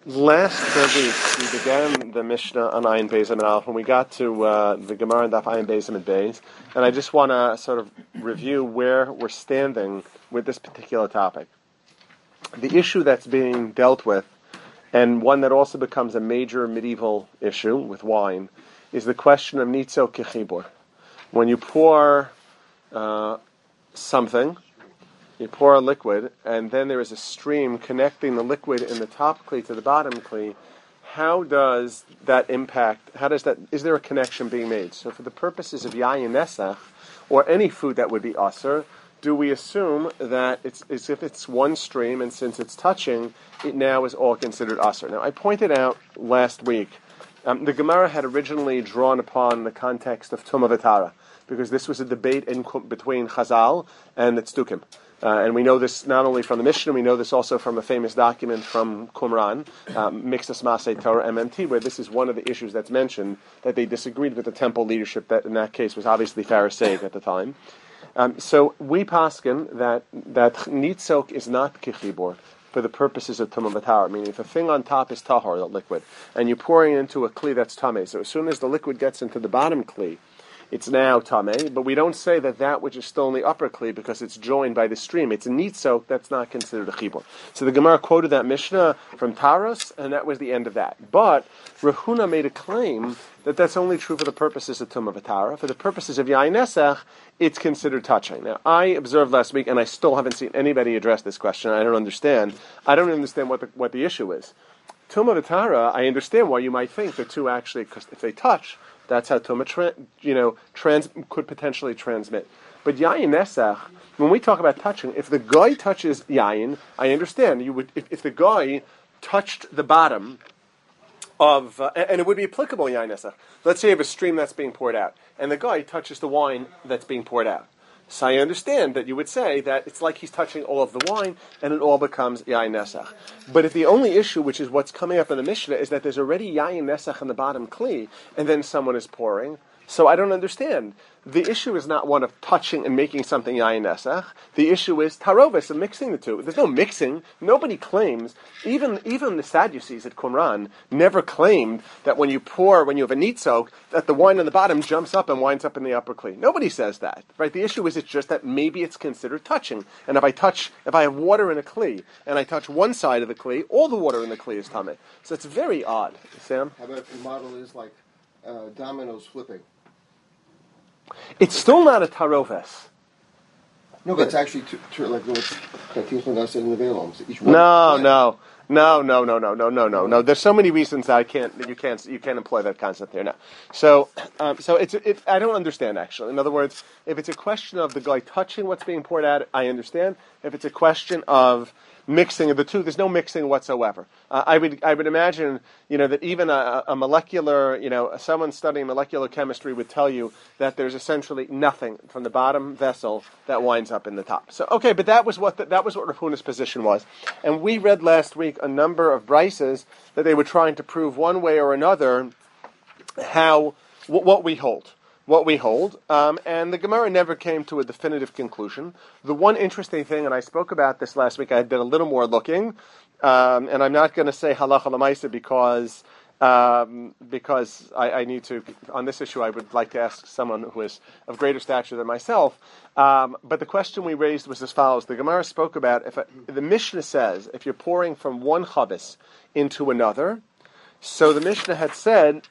Last week we began the Mishnah on Ayin Beis Amid Aleph, and we got to the Gemara and Daf Ayin Beis Amid Beis, and I just want to sort of review where we're standing with this particular topic. The issue that's being dealt with, and one that also becomes a major medieval issue with wine, is the question of Nitzo Kechibur. When you pour something, you pour a liquid, and then there is a stream connecting the liquid in the top kli to the bottom kli. How does that impact? Is there a connection being made? So, for the purposes of yayin nesach, or any food that would be aser, do we assume that it's as if it's one stream, and since it's touching, it now is all considered aser? Now, I pointed out last week, the Gemara had originally drawn upon the context of Tumah V'Tara, because this was a debate between Chazal and the Tzdukim. And we know this not only from the Mishnah, we know this also from a famous document from Qumran, Mixtas Masei Torah MMT, where this is one of the issues that's mentioned, that they disagreed with the temple leadership that in that case was obviously Pharisaic at the time. So we paskin that nitzok is not kichibor for the purposes of Tumah V'Tara, meaning if a thing on top is tahor, the liquid, and you're pouring it into a kli that's tameh, so as soon as the liquid gets into the bottom kli, it's now tameh, but we don't say that which is still in the upper kli because it's joined by the stream. It's a nitzok that's not considered a chibur. So the Gemara quoted that Mishnah from Taros, and that was the end of that. But Rehuna made a claim that that's only true for the purposes of Tumah V'Tara. For the purposes of Yain Nesach, it's considered touching. Now, I observed last week, and I still haven't seen anybody address this question. I don't understand. I don't understand what the issue is. Tumah V'Tara, I understand why you might think the two actually, because if they touch, that's how Tumah could potentially transmit. But Yayin Nesach, when we talk about touching, if the guy touches Yayin, I understand. You would if the guy touched the bottom of, and it would be applicable in Yayin Nesach. Let's say you have a stream that's being poured out, and the guy touches the wine that's being poured out. So I understand that you would say that it's like he's touching all of the wine, and it all becomes Yayin Nesach. But if the only issue, which is what's coming up in the Mishnah, is that there's already Yayin Nesach in the bottom kli, and then someone is pouring, so I don't understand. The issue is not one of touching and making something Yayin Nesach. The issue is tarovis, of mixing the two. There's no mixing. Nobody claims, even the Sadducees at Qumran never claimed that when you have a nitzok, that the wine on the bottom jumps up and winds up in the upper kli. Nobody says that, right? The issue is it's just that maybe it's considered touching. And if I have water in a kli, and I touch one side of the kli, all the water in the kli is tameh. So it's very odd. Sam? How about if the model is like dominoes flipping? It's still not a taroves. No, but it's actually like what Tisman said in the Veilom. No. There's so many reasons that you can't employ that concept there now. So I don't understand actually. In other words, if it's a question of the guy touching what's being poured out, I understand. If it's a question of mixing of the two, there's no mixing whatsoever. I would imagine, that even a molecular, someone studying molecular chemistry would tell you that there's essentially nothing from the bottom vessel that winds up in the top. So okay, but that was what Rav Huna's position was, and we read last week a number of brises that they were trying to prove one way or another what we hold. And the Gemara never came to a definitive conclusion. The one interesting thing, and I spoke about this last week, I did a little more looking, and I'm not going to say halacha l'maisa because I need to, on this issue I would like to ask someone who is of greater stature than myself, but the question we raised was as follows. The Gemara spoke about, the Mishnah says, if you're pouring from one chavis into another, so the Mishnah had said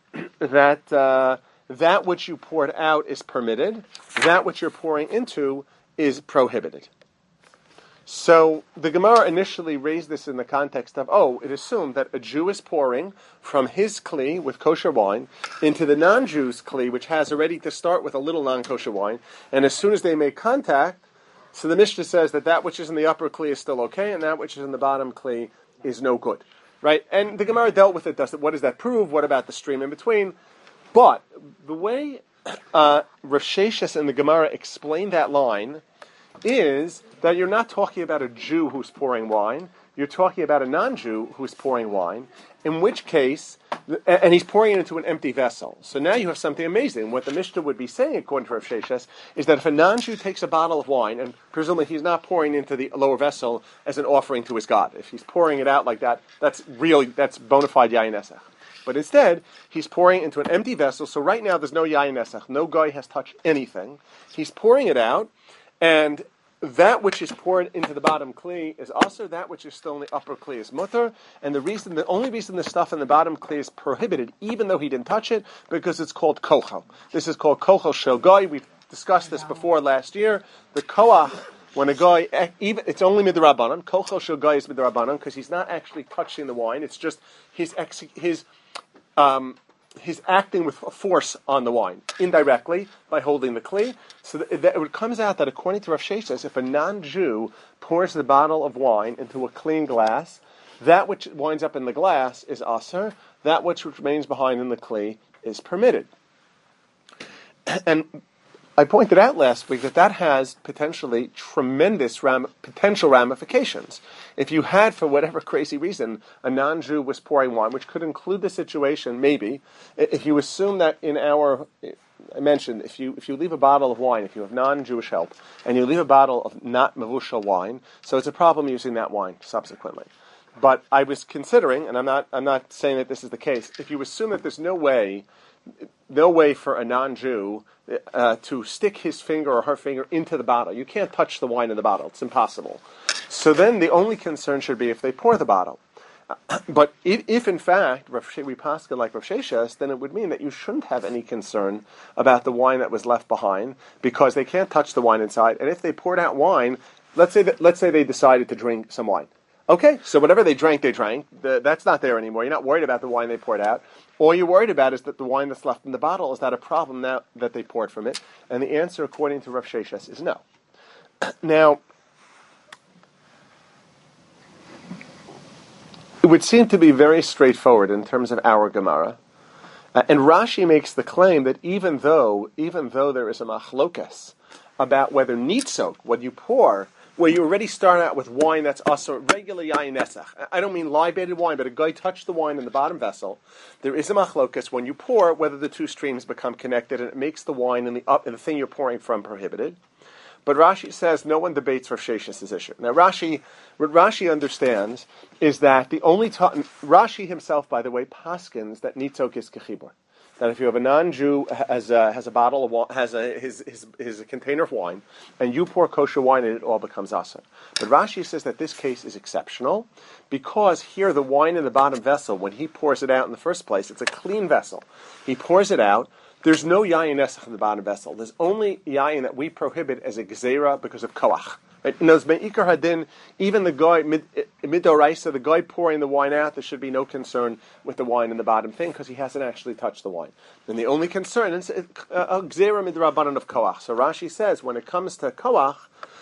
that which you poured out is permitted, that which you're pouring into is prohibited. So the Gemara initially raised this in the context of, it assumed that a Jew is pouring from his kli with kosher wine into the non-Jew's kli, which has already to start with a little non-kosher wine, and as soon as they make contact, so the Mishnah says that which is in the upper kli is still okay, and that which is in the bottom kli is no good. Right? And the Gemara dealt with it. What does that prove? What about the stream in between? But the way Rav Sheshes and the Gemara explained that line is that you're not talking about a Jew who's pouring wine. You're talking about a non-Jew who's pouring wine, in which case and he's pouring it into an empty vessel. So now you have something amazing. What the Mishnah would be saying, according to Rav Sheshes, is that if a non-Jew takes a bottle of wine, and presumably he's not pouring into the lower vessel as an offering to his God. If he's pouring it out like that, that's bona fide yayin nesach. But instead, he's pouring into an empty vessel. So right now, there's no yayin nesach. No guy has touched anything. He's pouring it out, and that which is poured into the bottom kli is also that which is still in the upper kli is mutter, and the only reason the stuff in the bottom kli is prohibited, even though he didn't touch it, because it's called kochel. This is called kochel shel goy. We've discussed this before last year. The koach, when a guy, it's only midrabanan. Kochel shel goy is midrabanan because he's not actually touching the wine. It's just he's acting with force on the wine, indirectly, by holding the kli. So it comes out that according to Rav Sheshes, if a non-Jew pours the bottle of wine into a clean glass, that which winds up in the glass is aser, that which remains behind in the kli is permitted. And I pointed out last week that has potentially tremendous potential ramifications. If you had, for whatever crazy reason, a non-Jew was pouring wine, which could include the situation, maybe, if you assume that I mentioned, if you leave a bottle of wine, if you have non-Jewish help, and you leave a bottle of not mavushal wine, so it's a problem using that wine subsequently. But I was considering, and I'm not saying that this is the case, if you assume that there's no way for a non-Jew to stick his finger or her finger into the bottle. You can't touch the wine in the bottle. It's impossible. So then the only concern should be if they pour the bottle. But if in fact we pascha like Rav Sheshes, then it would mean that you shouldn't have any concern about the wine that was left behind because they can't touch the wine inside. And if they poured out wine, let's say they decided to drink some wine. Okay, so whatever they drank. That's not there anymore. You're not worried about the wine they poured out. All you're worried about is that the wine that's left in the bottle, is that a problem now that they poured from it? And the answer, according to Rav Sheshes, is no. Now, it would seem to be very straightforward in terms of our Gemara. And Rashi makes the claim that even though there is a machlokas about whether nitzok, what you pour, where you already start out with wine that's also regular yayin nesach. I don't mean libated wine, but a guy touched the wine in the bottom vessel. There is a machlokas when you pour whether the two streams become connected, and it makes the wine and the thing you're pouring from prohibited. But Rashi says no one debates Rav Sheshes' issue. Now what Rashi understands is that Rashi himself, by the way, paskins that nitzok is kechibur. That if you have a non-Jew has a bottle of wine, has his container of wine, and you pour kosher wine in it, all becomes aser. But Rashi says that this case is exceptional because here the wine in the bottom vessel, when he pours it out in the first place, it's a clean vessel. He pours it out. There's no yayin nesach in the bottom vessel. There's only yayin that we prohibit as a gzeira because of koach. Right? In those me'ikar hadin, even the guy midoraisa, the guy pouring the wine out, there should be no concern with the wine in the bottom thing because he hasn't actually touched the wine. And the only concern is a gzeira midrabanan of koach. So Rashi says when it comes to koach,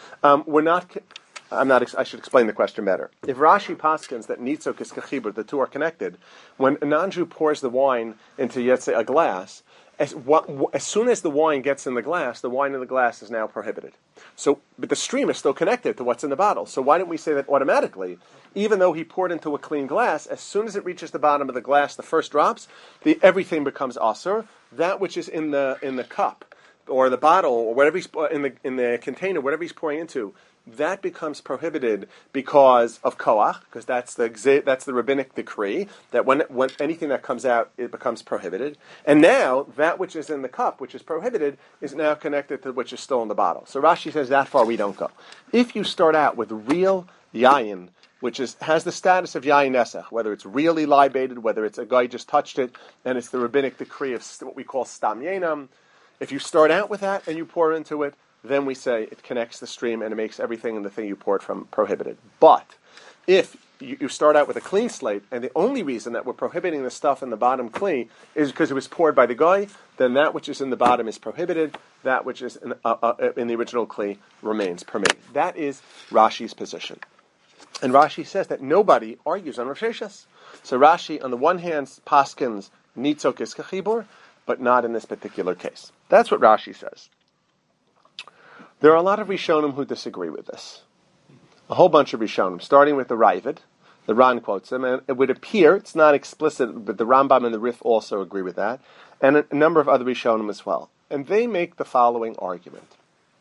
I should explain the question better. If Rashi paskins that nitzok is kachibur, the two are connected, when a non-Jew pours the wine into, let's say, a glass, as soon as the wine gets in the glass, the wine in the glass is now prohibited. So, but the stream is still connected to what's in the bottle. So why don't we say that automatically, even though he poured into a clean glass, as soon as it reaches the bottom of the glass, the first drops, everything becomes aser. That which is in the cup or the bottle or whatever he's in the container, whatever he's pouring into, that becomes prohibited because of koach, because that's the rabbinic decree that when anything that comes out, it becomes prohibited. And now that which is in the cup, which is prohibited, is now connected to which is still in the bottle. So Rashi says that far we don't go. If you start out with real yayin, which has the status of yayin nesach, whether it's really libated, whether it's a guy just touched it, and it's the rabbinic decree of what we call stam yenam. If you start out with that and you pour into it, then we say it connects the stream and it makes everything in the thing you poured from prohibited. But if you start out with a clean slate, and the only reason that we're prohibiting the stuff in the bottom kli is because it was poured by the guy, then that which is in the bottom is prohibited. That which is in the original kli remains permitted. That is Rashi's position. And Rashi says that nobody argues on Rav Sheshes. So Rashi, on the one hand, paskins nitzok is kachibur, but not in this particular case. That's what Rashi says. There are a lot of Rishonim who disagree with this. A whole bunch of Rishonim, starting with the Ravid. The Ran quotes him, and it would appear, it's not explicit, but the Rambam and the Rif also agree with that, and a number of other Rishonim as well. And they make the following argument.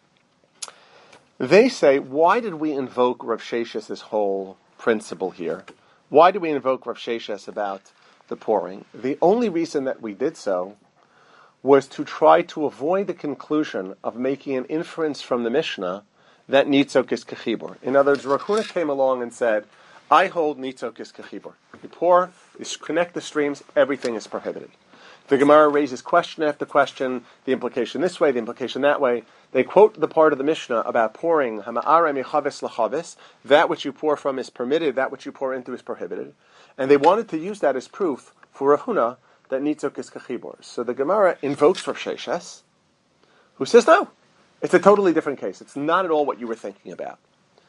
They say, why did we invoke Rav Sheshes' whole principle here? Why did we invoke Rav Sheshes about the pouring? The only reason that we did so was to try to avoid the conclusion of making an inference from the Mishnah that nitzok is kechibur. In other words, Rav Huna came along and said, I hold nitzok is kechibur. You pour, you connect the streams, everything is prohibited. The Gemara raises question after question, the implication this way, the implication that way. They quote the part of the Mishnah about pouring, hama'ara mechaves lachaves, that which you pour from is permitted, that which you pour into is prohibited. And they wanted to use that as proof for Rav Huna that nitzok is kechibur. So the Gemara invokes Rav Sheshes, who says no. It's a totally different case. It's not at all what you were thinking about.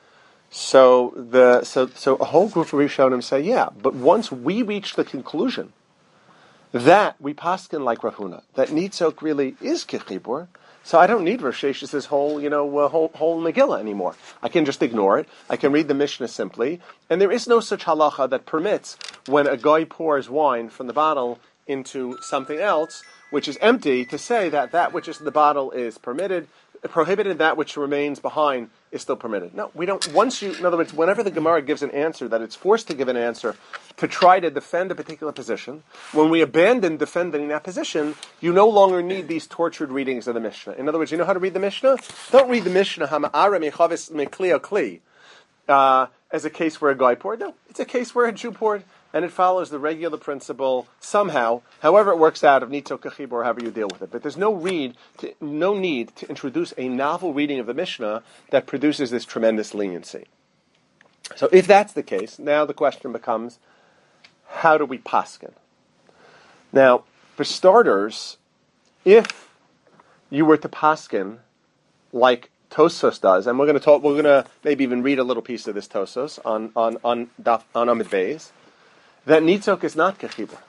So a whole group of Rishonim say, yeah, but once we reach the conclusion that we paskin like Rav Huna, that nitzok really is kechibur, so I don't need Rav Sheshes' whole Megillah anymore. I can just ignore it. I can read the Mishnah simply, and there is no such halacha that permits when a guy pours wine from the bottle into something else which is empty to say that that which is in the bottle is prohibited, that which remains behind is still permitted. No, we don't. In other words, whenever the Gemara gives an answer, that it's forced to give an answer to try to defend a particular position, when we abandon defending that position, you no longer need these tortured readings of the Mishnah. In other words, you know how to read the Mishnah? Don't read the Mishnah, hama'ara mechavis mekli kli, as a case where a guy poured. No, it's a case where a Jew poured, and it follows the regular principle somehow, however it works out of nitzok kechibur, or however you deal with it. But there's no need to introduce a novel reading of the Mishnah that produces this tremendous leniency. So if that's the case, now the question becomes, how do we paskin? Now, for starters, if you were to paskin like Tosfos does, and we're going to maybe even read a little piece of this Tosfos on Amud Beis, that nitzok is not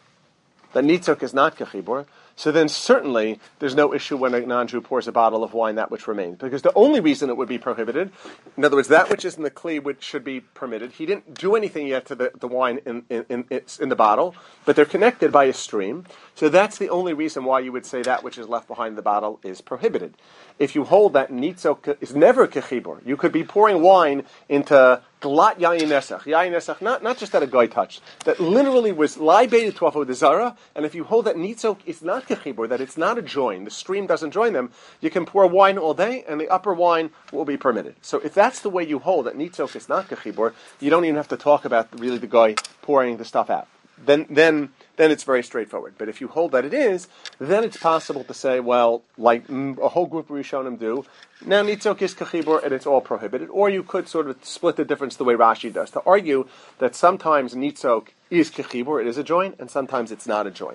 kechibur. So then certainly there's no issue when a non-Jew pours a bottle of wine, that which remains. Because the only reason it would be prohibited, in other words, that which is in the kli which should be permitted, he didn't do anything yet to the wine in the bottle, but they're connected by a stream. So that's the only reason why you would say that which is left behind the bottle is prohibited. If you hold that nitzok is never kechibur, you could be pouring wine into glat yayin nesach, not just that a guy touched, that literally was libated to avodah zarah, and if you hold that nitzok is not kechibur, that it's not a join, the stream doesn't join them, you can pour wine all day, and the upper wine will be permitted. So if that's the way you hold that nitzok is not kechibur, you don't even have to talk about really the guy pouring the stuff out. Then it's very straightforward. But if you hold that it is, then it's possible to say, well, like a whole group of Rishonim do, now nitzok is kechibur and it's all prohibited. Or you could sort of split the difference the way Rashi does, to argue that sometimes nitzok is kechibur, it is a joint, and sometimes it's not a joint.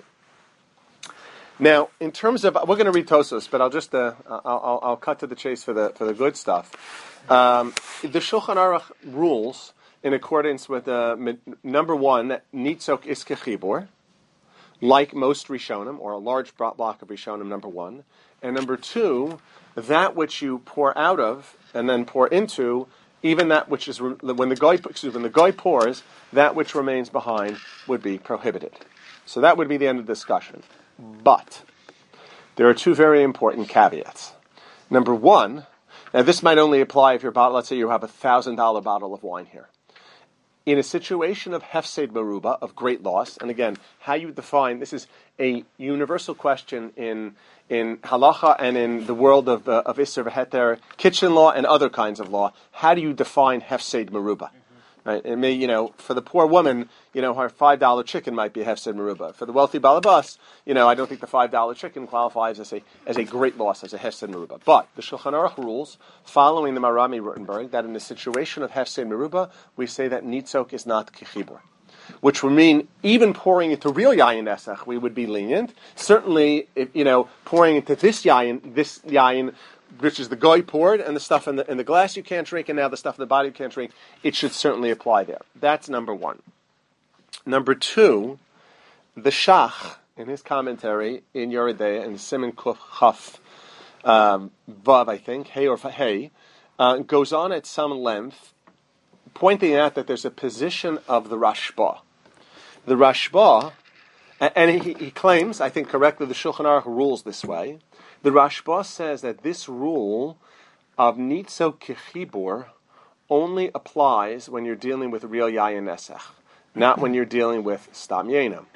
Now, in terms of, we're going to read Tosfos, but I'll just I'll cut to the chase for the good stuff. The Shulchan Aruch rules in accordance with number one, that nitzok is kechibur, like most Rishonim, or a large block of Rishonim, number one. And number two, that which you pour out of and then pour into, even that which is, when the guy pours, that which remains behind would be prohibited. So that would be the end of the discussion. But there are two very important caveats. Number one, now this might only apply if let's say you have $1,000 bottle of wine here. In a situation of hefsed meruba, of great loss, and again, how you define, this is a universal question in halacha and in the world of Isser v'Heter, kitchen law and other kinds of law. How do you define hefsed meruba? Right? It may, for the poor woman, her $5 chicken might be a hefsed meruba. For the wealthy balabas, I don't think the $5 chicken qualifies as a great loss, as a hefsed meruba. But the Shulchan Aruch rules, following the Marami Rutenberg, that in a situation of hefsed meruba, we say that nitzok is not kechibur, which would mean even pouring into real yayin nesach, we would be lenient. Certainly, if, pouring into this yayin, which is the goy poured, and the stuff in the glass you can't drink, and now the stuff in the body you can't drink, it should certainly apply there. That's number one. Number two, the Shach, in his commentary in Yoreh De'ah, in Siman Kuf Chaf Vav, I think, Hey, goes on at some length pointing out that there's a position of the Rashba. The Rashba, and he claims, I think correctly, the Shulchan Aruch rules this way. The Rashba says that this rule of Nitzo Kechibur only applies when you're dealing with real Yayin Nesach, not when you're dealing with Stam Yenam.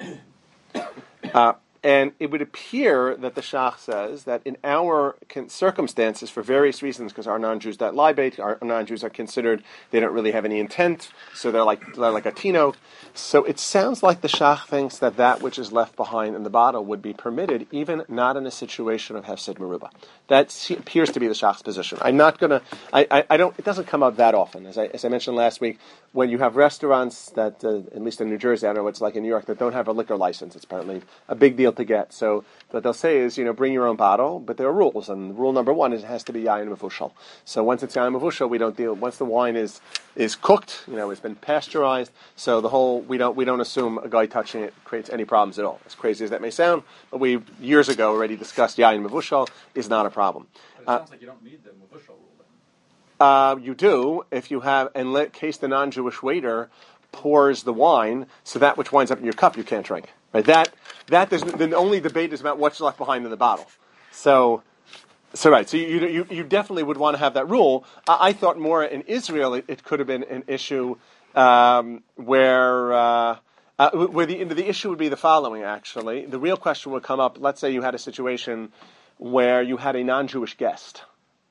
And it would appear that the Shach says that in our circumstances, for various reasons, because our non-Jews that lie bait, our non-Jews are considered, they don't really have any intent, so they're like a tino. So it sounds like the Shach thinks that which is left behind in the bottle would be permitted, even not in a situation of Hefsed Meruba. That appears to be the Shach's position. I'm not going to, I don't, it doesn't come up that often. As I mentioned last week, when you have restaurants that, at least in New Jersey, I don't know what it's like in New York, that don't have a liquor license, it's apparently a big deal to get. So what they'll say is, bring your own bottle, but there are rules. And rule number one is it has to be Yayin Mevushal. So once it's Yayin Mevushal, we don't deal, once the wine is cooked, it's been pasteurized, so we don't assume a guy touching it creates any problems at all. As crazy as that may sound, but we years ago already discussed Yayin Mevushal is not a problem. But it sounds like you don't need the Mevushal rule then. You do if you have, in case the non-Jewish waiter pours the wine, so that which winds up in your cup you can't drink. Right? The only debate is about what's left behind in the bottle. So you definitely would want to have that rule. I thought more in Israel it could have been an issue where the issue would be the following. Actually, the real question would come up. Let's say you had a situation where you had a non-Jewish guest.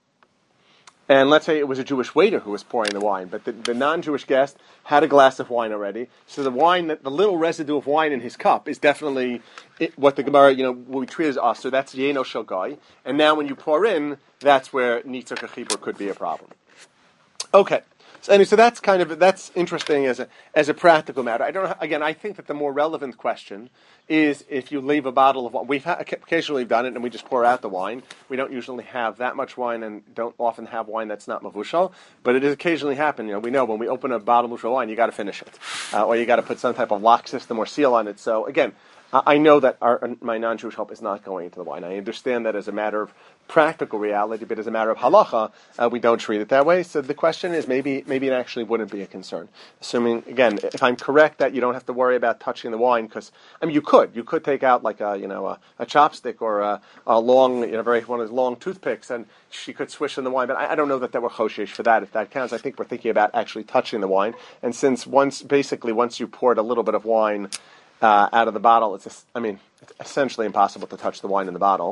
And let's say it was a Jewish waiter who was pouring the wine, but the non-Jewish guest had a glass of wine already. So the little residue of wine in his cup is definitely what the Gemara, what we treat as us. So that's Yeno Shogai. And now when you pour in, that's where Nitzer Kechibur could be a problem. Okay. So that's interesting as a practical matter. I think that the more relevant question is if you leave a bottle of wine. We've occasionally done it and we just pour out the wine. We don't usually have that much wine and don't often have wine that's not mavushal, but it has occasionally happened. We know when we open a bottle of wine, you got to finish it, or you got to put some type of lock system or seal on it. So again, I know that my non-Jewish help is not going into the wine. I understand that as a matter of practical reality, but as a matter of halacha, we don't treat it that way. So the question is, maybe it actually wouldn't be a concern. Assuming, again, if I'm correct that you don't have to worry about touching the wine, because you could take out like a chopstick or a long, one of those long toothpicks, and she could swish in the wine. But I don't know that we're choshesh for that. If that counts, I think we're thinking about actually touching the wine. And since once you poured a little bit of wine out of the bottle, it's essentially impossible to touch the wine in the bottle.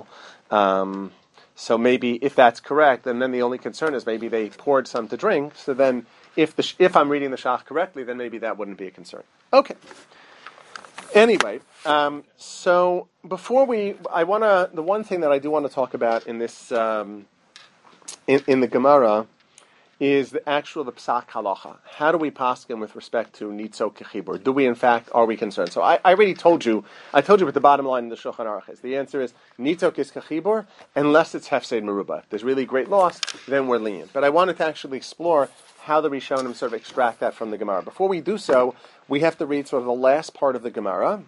So maybe if that's correct, and then the only concern is maybe they poured some to drink. So then, if I'm reading the Shach correctly, then maybe that wouldn't be a concern. Okay. Anyway, so before the one thing that I do want to talk about in this in the Gemara is the psak halacha. How do we paskin with respect to nitzo kechibur? Are we concerned? So I already told you what the bottom line in the Shulchan Aruch is. The answer is nitzo kechibur unless it's hefsed meruba. If there's really great loss, then we're lenient. But I wanted to actually explore how the Rishonim sort of extract that from the Gemara. Before we do so, we have to read sort of the last part of the Gemara,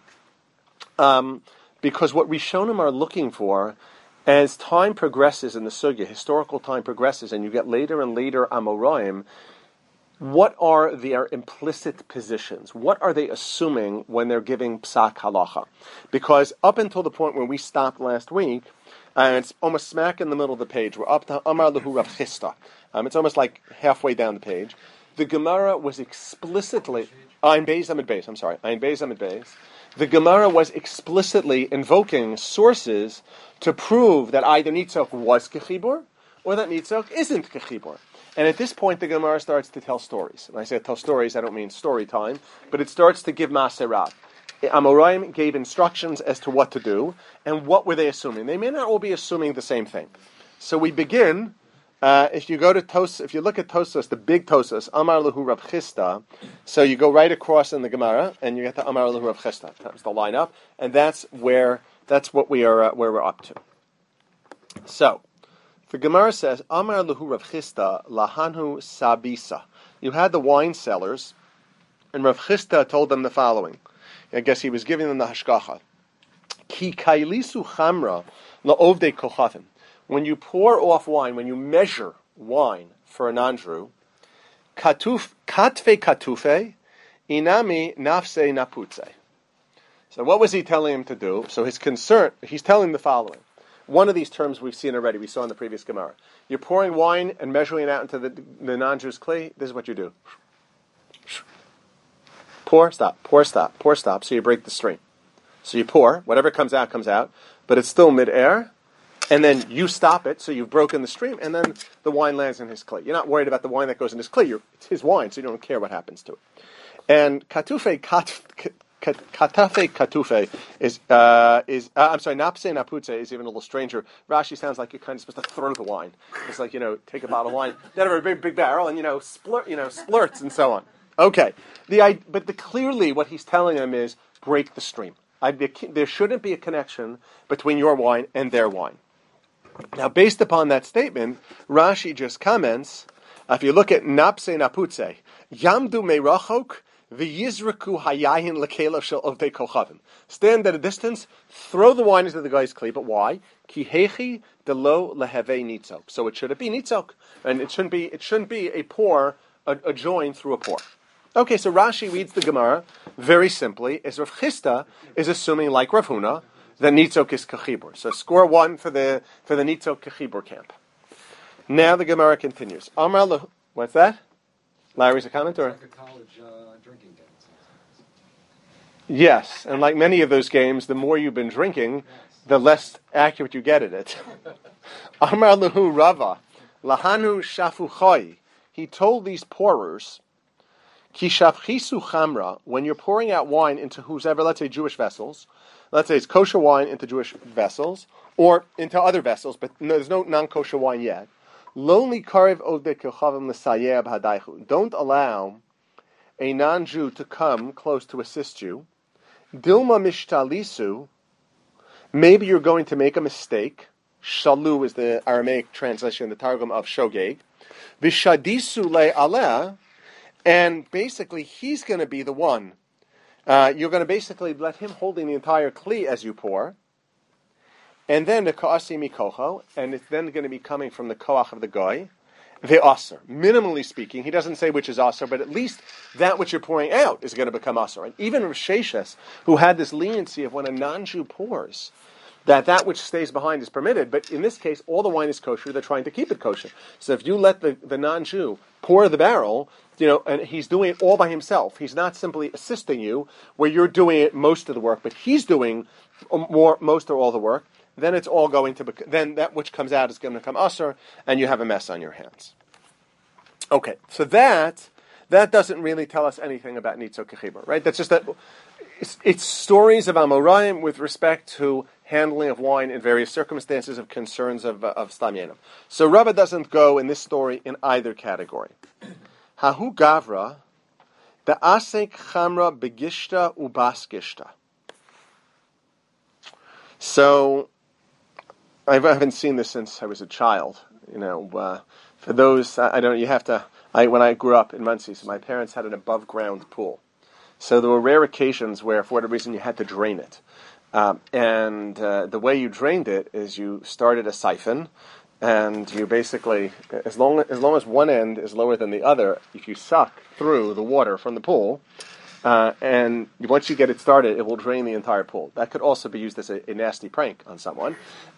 because what Rishonim are looking for, as time progresses in the sugya, historical time progresses, and you get later and later Amoraim, what are their implicit positions? What are they assuming when they're giving psak halacha? Because up until the point where we stopped last week, and it's almost smack in the middle of the page, we're up to Amar Lehu Rav Chisda. It's almost like halfway down the page. The Gemara was explicitly... Ayin Beis Amid Beis. The Gemara was explicitly invoking sources to prove that either Nitzok was Kechibur or that Nitzok isn't Kechibur. And at this point, the Gemara starts to tell stories. When I say tell stories, I don't mean story time, but it starts to give Maserah. Amoraim gave instructions as to what to do, and what were they assuming? They may not all be assuming the same thing. So we begin... if you look at Tosas, the big Tosas, Amar Lehu Rav Chisda, so you go right across in the Gemara, and you get the Amar Lehu Rav Chisda. That's the line up, and that's what we are where we're up to. So the Gemara says, Amar Lehu Rav Chisda Lahanhu Sabisa. You had the wine sellers, and Rav Chisda told them the following. I guess he was giving them the hashgacha. Ki kailisu chamra laovdei kochavim. When you pour off wine, when you measure wine for a non-Jew, katfe katufe, inami nafse naputze. So what was he telling him to do? So his concern, he's telling the following. One of these terms we've seen already, we saw in the previous Gemara. You're pouring wine and measuring it out into the non-Jew's clay. This is what you do. Pour, stop, pour, stop, pour, stop, so you break the stream. So you pour, whatever comes out, but it's still mid-air, and then you stop it, so you've broken the stream, and then the wine lands in his clay. You're not worried about the wine that goes in his clay. It's his wine, so you don't care what happens to it. And katafe katufe napse naputze is even a little stranger. Rashi sounds like you're kind of supposed to throw the wine. It's like, take a bottle of wine, then have a big barrel, and splurts and so on. Okay, but clearly what he's telling them is break the stream. There shouldn't be a connection between your wine and their wine. Now, based upon that statement, Rashi just comments, if you look at napse naputze, yamdu meirachok v'yizraku hayayin lekela shel ovdei kochavim. Stand at a distance, throw the wine into the guy's clay, but why? Ki hechi delo leheve nitzok. So it shouldn't be nitzok, and it shouldn't be a pour, a join through a pour. Okay, so Rashi reads the Gemara very simply, as Rav Chisda is assuming, like Rav Huna, that nitzok is kachibur. So score 1 for the nitzok kachibur camp. Now the Gemara continues. Amar what's that? Larry's a comment, or? Like a college drinking game. Yes, and like many of those games, the more you've been drinking, the less accurate you get at it. Amar lehu Rava, lahanu shafuchai. He told these pourers, Ki shafchisu chamra, when you're pouring out wine into whoever, let's say Jewish vessels, let's say it's kosher wine into Jewish vessels, or into other vessels, but there's no non-kosher wine yet. Lonely karev ovdei kochavim l'sayeh b'hadaychu. Don't allow a non-Jew to come close to assist you. Dilma mishtalisu, maybe you're going to make a mistake. Shalu is the Aramaic translation, the Targum of shogeg. V'shadisu le'aleh, and basically, he's going to be the one. You're going to basically let him holding the entire kli as you pour. And then the ka'asi mikocho, and it's then going to be coming from the koach of the goy. The aser. Minimally speaking, he doesn't say which is aser, but at least that which you're pouring out is going to become aser. And even Rav Sheshes, who had this leniency of when a non-Jew pours, that which stays behind is permitted, but in this case, all the wine is kosher, they're trying to keep it kosher. So if you let the non-Jew pour the barrel, and he's doing it all by himself, he's not simply assisting you, where you're doing it most of the work, but he's doing most or all the work, then it's all going to then that which comes out is going to become usher, and you have a mess on your hands. Okay, so that doesn't really tell us anything about nitzok kechibur, right? That's just that it's stories of Amoraim with respect to handling of wine in various circumstances of concerns of Stam Yenim. So Rava doesn't go in this story in either category. Hahu Gavra, the Asek Chamra Begishta Ubaskishta. So I haven't seen this since I was a child. For those when I grew up in Muncie, so my parents had an above ground pool. So there were rare occasions where, for whatever reason, you had to drain it. And the way you drained it is you started a siphon, and you basically, as long as one end is lower than the other, if you suck through the water from the pool, and once you get it started, it will drain the entire pool. That could also be used as a nasty prank on someone.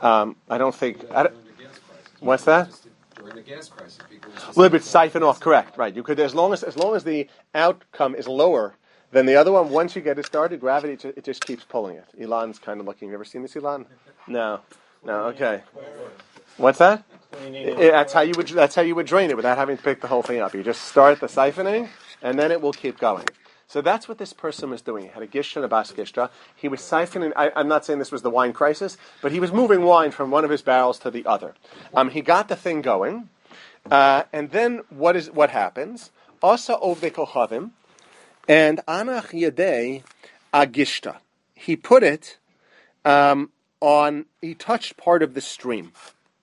What's that? During the gas crisis, a little bit siphon off, correct? Right. You could, as long as the outcome is lower than the other one, once you get it started, gravity it just keeps pulling it. Elon's kind of looking. You ever seen this, Elon? No. Okay. What's that? That's how you would drain it without having to pick the whole thing up. You just start the siphoning, and then it will keep going. So that's what this person was doing. He had a gishtah and a bas gishtah. He was siphoning. I'm not saying this was the wine crisis, but he was moving wine from one of his barrels to the other. He got the thing going, and then what happens? Asa ovdei kochavim, and anach yadei agishta. He put it on. He touched part of the stream.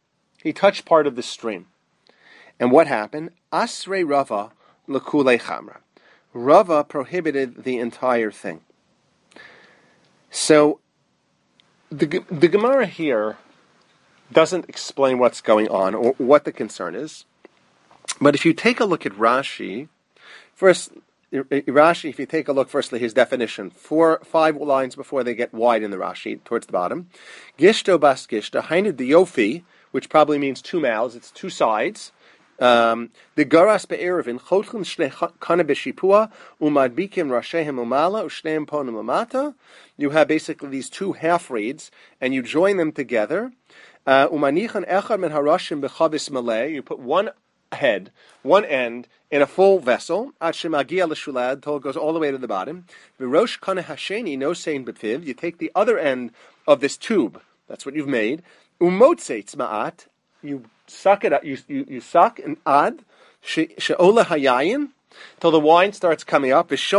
And what happened? Asrei Rava l'kulei chamra. Rava prohibited the entire thing. So the Gemara here doesn't explain what's going on or what the concern is. But if you take a look at Rashi, first, Rashi, if you take a look, firstly, his definition, 5 lines before they get wide in the Rashi, towards the bottom. Gishto bas gishta, hainu diyofi, which probably means 2 mouths, it's 2 sides. The garas be'erevin, chotchim shle kana b'shipua, umadbikim rashehem umala, ushneim ponim umata. You have basically these 2 half reeds, and you join them together. Umanichan echad men harashim b'chabis malay, you put one end in a full vessel, until it goes all the way to the bottom. V'rosh kana hasheni no sein b'piv, you take the other end of this tube, that's what you've made. Umotzeitz ma'at, you suck it up, you suck and ad she'ola hayayin till the wine starts coming up. Then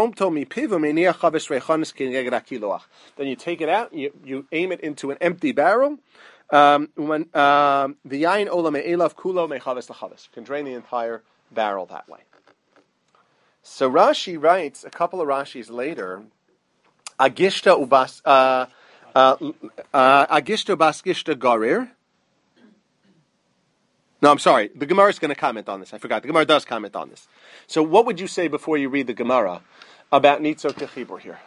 you take it out, you aim it into an empty barrel. The yayin ola me'elav kulo mechaves lachaves. You can drain the entire barrel that way. So Rashi writes a couple of Rashis later, agishta bas gishta garir. No, I'm sorry. The Gemara is going to comment on this. I forgot. The Gemara does comment on this. So what would you say before you read the Gemara about Nitzok Kechibur here?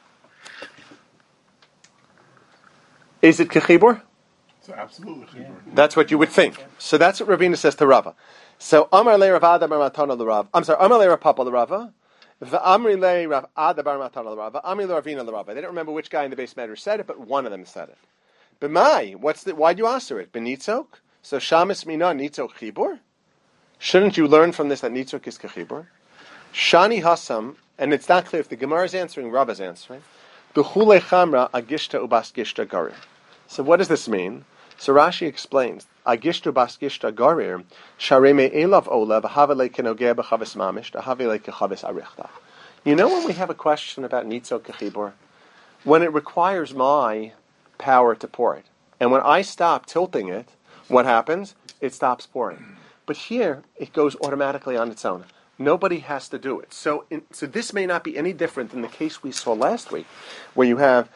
Is it Kechibur? It's absolutely Kechibur. That's what you would think. So that's what Ravina says to Rava. So Amar le Rav Ada bar Matana l'Rav. I'm sorry. Amar le Rav Papa l'Rava. V'amri le Rav Ada bar Matana l'Rava. Amri le Ravina l'Rava. They don't remember which guy in the base matter said it, but one of them said it. B'mai, why'd you answer it? B'nitzok? So shamis mina nitzok chibur? Shouldn't you learn from this that nitzok is kechibur? Shani hasam, and it's not clear if the Gemara is answering, Rabba's answering. B'chule chamra agishta ubas gishta garir. So what does this mean? So Rashi explains, agishta ubas gishta garir, shareme elav ola v'havele kenogeh b'chavis mamish, v'havele kechavis arichta. You know when we have a question about nitzok kechibur? When it requires my power to pour it. And when I stop tilting it, what happens? It stops pouring. But here, it goes automatically on its own. Nobody has to do it. So this may not be any different than the case we saw last week, where you have,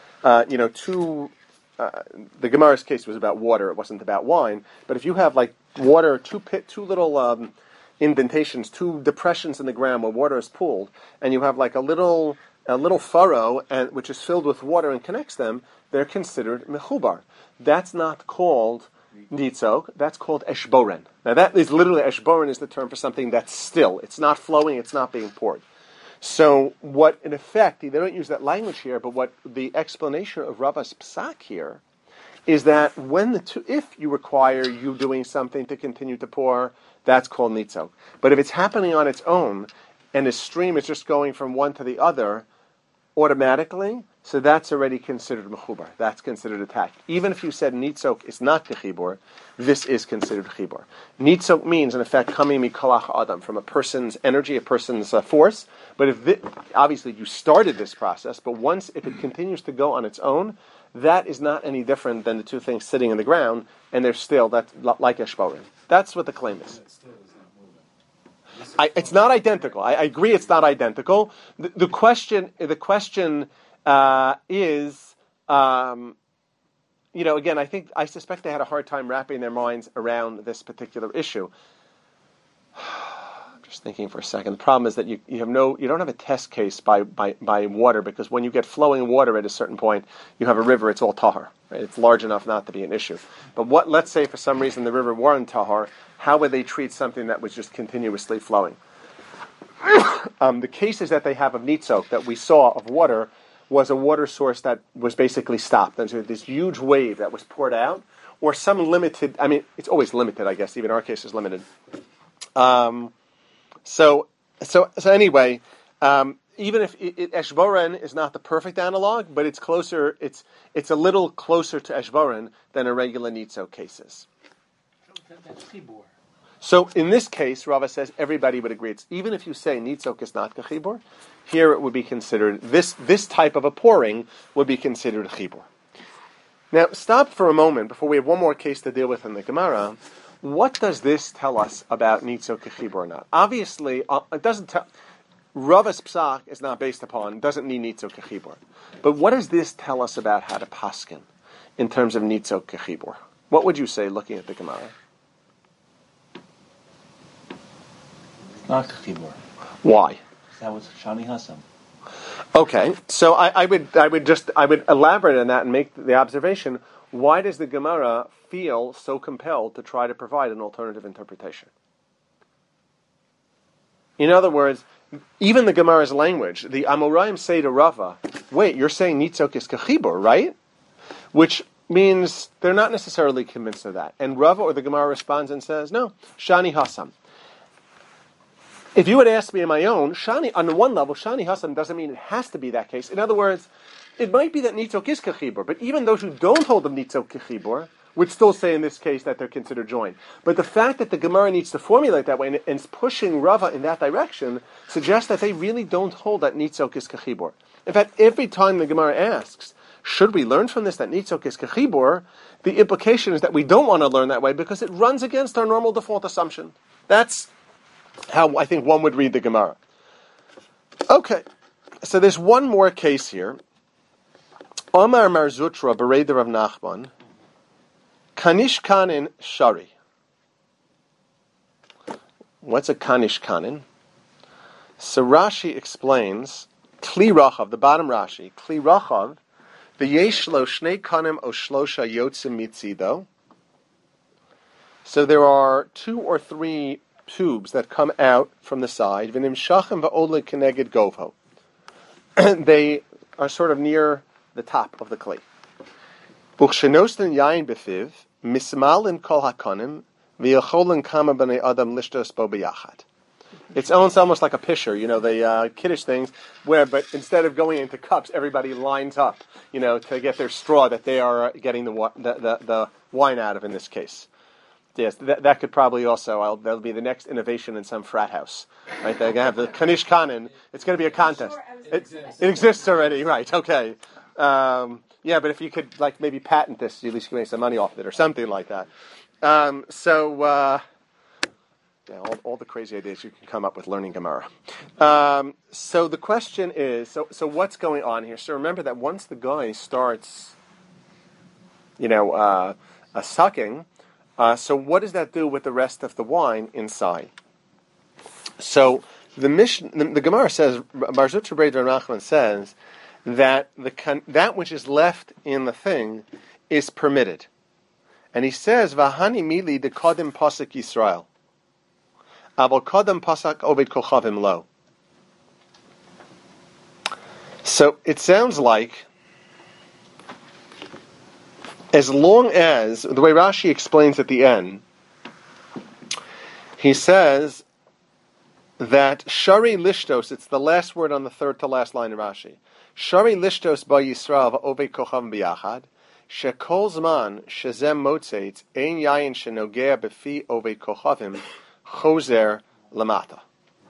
two. The Gemara's case was about water; it wasn't about wine. But if you have like water, two little indentations, 2 depressions in the ground where water is pooled, and you have like a little furrow, which is filled with water and connects them, they're considered mechubar. That's not called nitzok, that's called eshboren. Now that is literally, eshboren is the term for something that's still. It's not flowing, it's not being poured. So what, in effect, they don't use that language here, but what the explanation of Rava's psak here is that if you require you doing something to continue to pour, that's called nitzok. But if it's happening on its own, and the stream is just going from one to the other, automatically, so that's already considered mechubar. That's considered attack. Even if you said nitzok is not kechibur, this is considered chibur. Nitzok means, in effect, coming mikolach adam, from a person's energy, a person's force. But obviously you started this process, but if it continues to go on its own, that is not any different than the 2 things sitting in the ground, and they're still, that's like eshborim. That's what the claim is. It's not identical. I agree it's not identical. The question is, again, I suspect they had a hard time wrapping their minds around this particular issue. I'm just thinking for a second. The problem is that you don't have a test case by water, because when you get flowing water at a certain point, you have a river, it's all tahar. Right? It's large enough not to be an issue. But let's say for some reason the river weren't tahar, how would they treat something that was just continuously flowing? The cases that they have of nitzok that we saw of water was a water source that was basically stopped. And so this huge wave that was poured out, or some limited, it's always limited, I guess, even our case is limited. So anyway, even if eshboren is not the perfect analog, but it's closer, it's a little closer to eshboren than a regular nitzok cases. That's chibur. So in this case, Rava says everybody would agree. It's even if you say nitzok is not chibur, here it would be considered, this type of a pouring would be considered chibur. Now stop for a moment before we have one more case to deal with in the Gemara. What does this tell us about nitzok chibur or not? Obviously, it doesn't tell. Rava's psak is not based upon, doesn't need nitzok chibur. But what does this tell us about how to paskin in terms of nitzok chibur? What would you say looking at the Gemara? Not Chibur. Why? That was Shani Hassam. Okay, so I would elaborate on that and make the observation: why does the Gemara feel so compelled to try to provide an alternative interpretation? In other words, even the Gemara's language, the Amoraim say to Rava, "Wait, you're saying nitzok is kachibur, right?" Which means they're not necessarily convinced of that. And Rava or the Gemara responds and says, "No, Shani Hassam." If you would ask me on my own, Shani, on the one level, Shani Hassam doesn't mean it has to be that case. In other words, it might be that Nitzok is Kechibur, but even those who don't hold of Nitzok Kechibur would still say in this case that they're considered joined. But the fact that the Gemara needs to formulate that way and is pushing Rava in that direction suggests that they really don't hold that Nitzok is Kechibur. In fact, every time the Gemara asks, should we learn from this that Nitzok is Kechibur, the implication is that we don't want to learn that way because it runs against our normal default assumption. That's how I think one would read the Gemara. Okay, so there's one more case here. Omar Mar Zutra Bereder of Nachman, Kanish Kanin Shari. What's a Kanish Kanin? So Rashi explains, Kli Rachav, the bottom Rashi, Kli Rachav, V'yesh lo shnei kanim o shlosha yotzim mitzido. So there are 2 or 3 tubes that come out from the side. V'nim shachem va'ole keneged govho. They are sort of near the top of the clay. Buchshenosten yain befiv mismalin kol hakonim v'yacholin kama b'nei adam lishtos bo b'yachad. It's almost like a pisher, the Kiddush things, but instead of going into cups, everybody lines up, to get their straw that they are getting the wine out of in this case. Yes, that could probably also, that'll be the next innovation in some frat house. Right, they're going to have the Kanish Kanin. It's going to be a contest. It exists already, right, okay. But if you could, maybe patent this, you at least can make some money off it or something like that. All the crazy ideas you can come up with learning Gemara. So the question is, so what's going on here? So remember that once the guy starts, sucking, so what does that do with the rest of the wine inside? So the Gemara says, Bar Zutra Bereder Nachman says that that which is left in the thing is permitted, and he says, "Vahani mili de kodim pasuk Yisrael, abol kodim pasak obed kochavim lo." So it sounds like, as long as, the way Rashi explains at the end, he says that Shari Lishtos, it's the last word on the third to last line of Rashi, Shari Lishtos ba Yisrael va'ovei kochavim biyachad, shekol zman shezem motzeitz ein yayin shenogea befi ovei kochavim chozer lamata.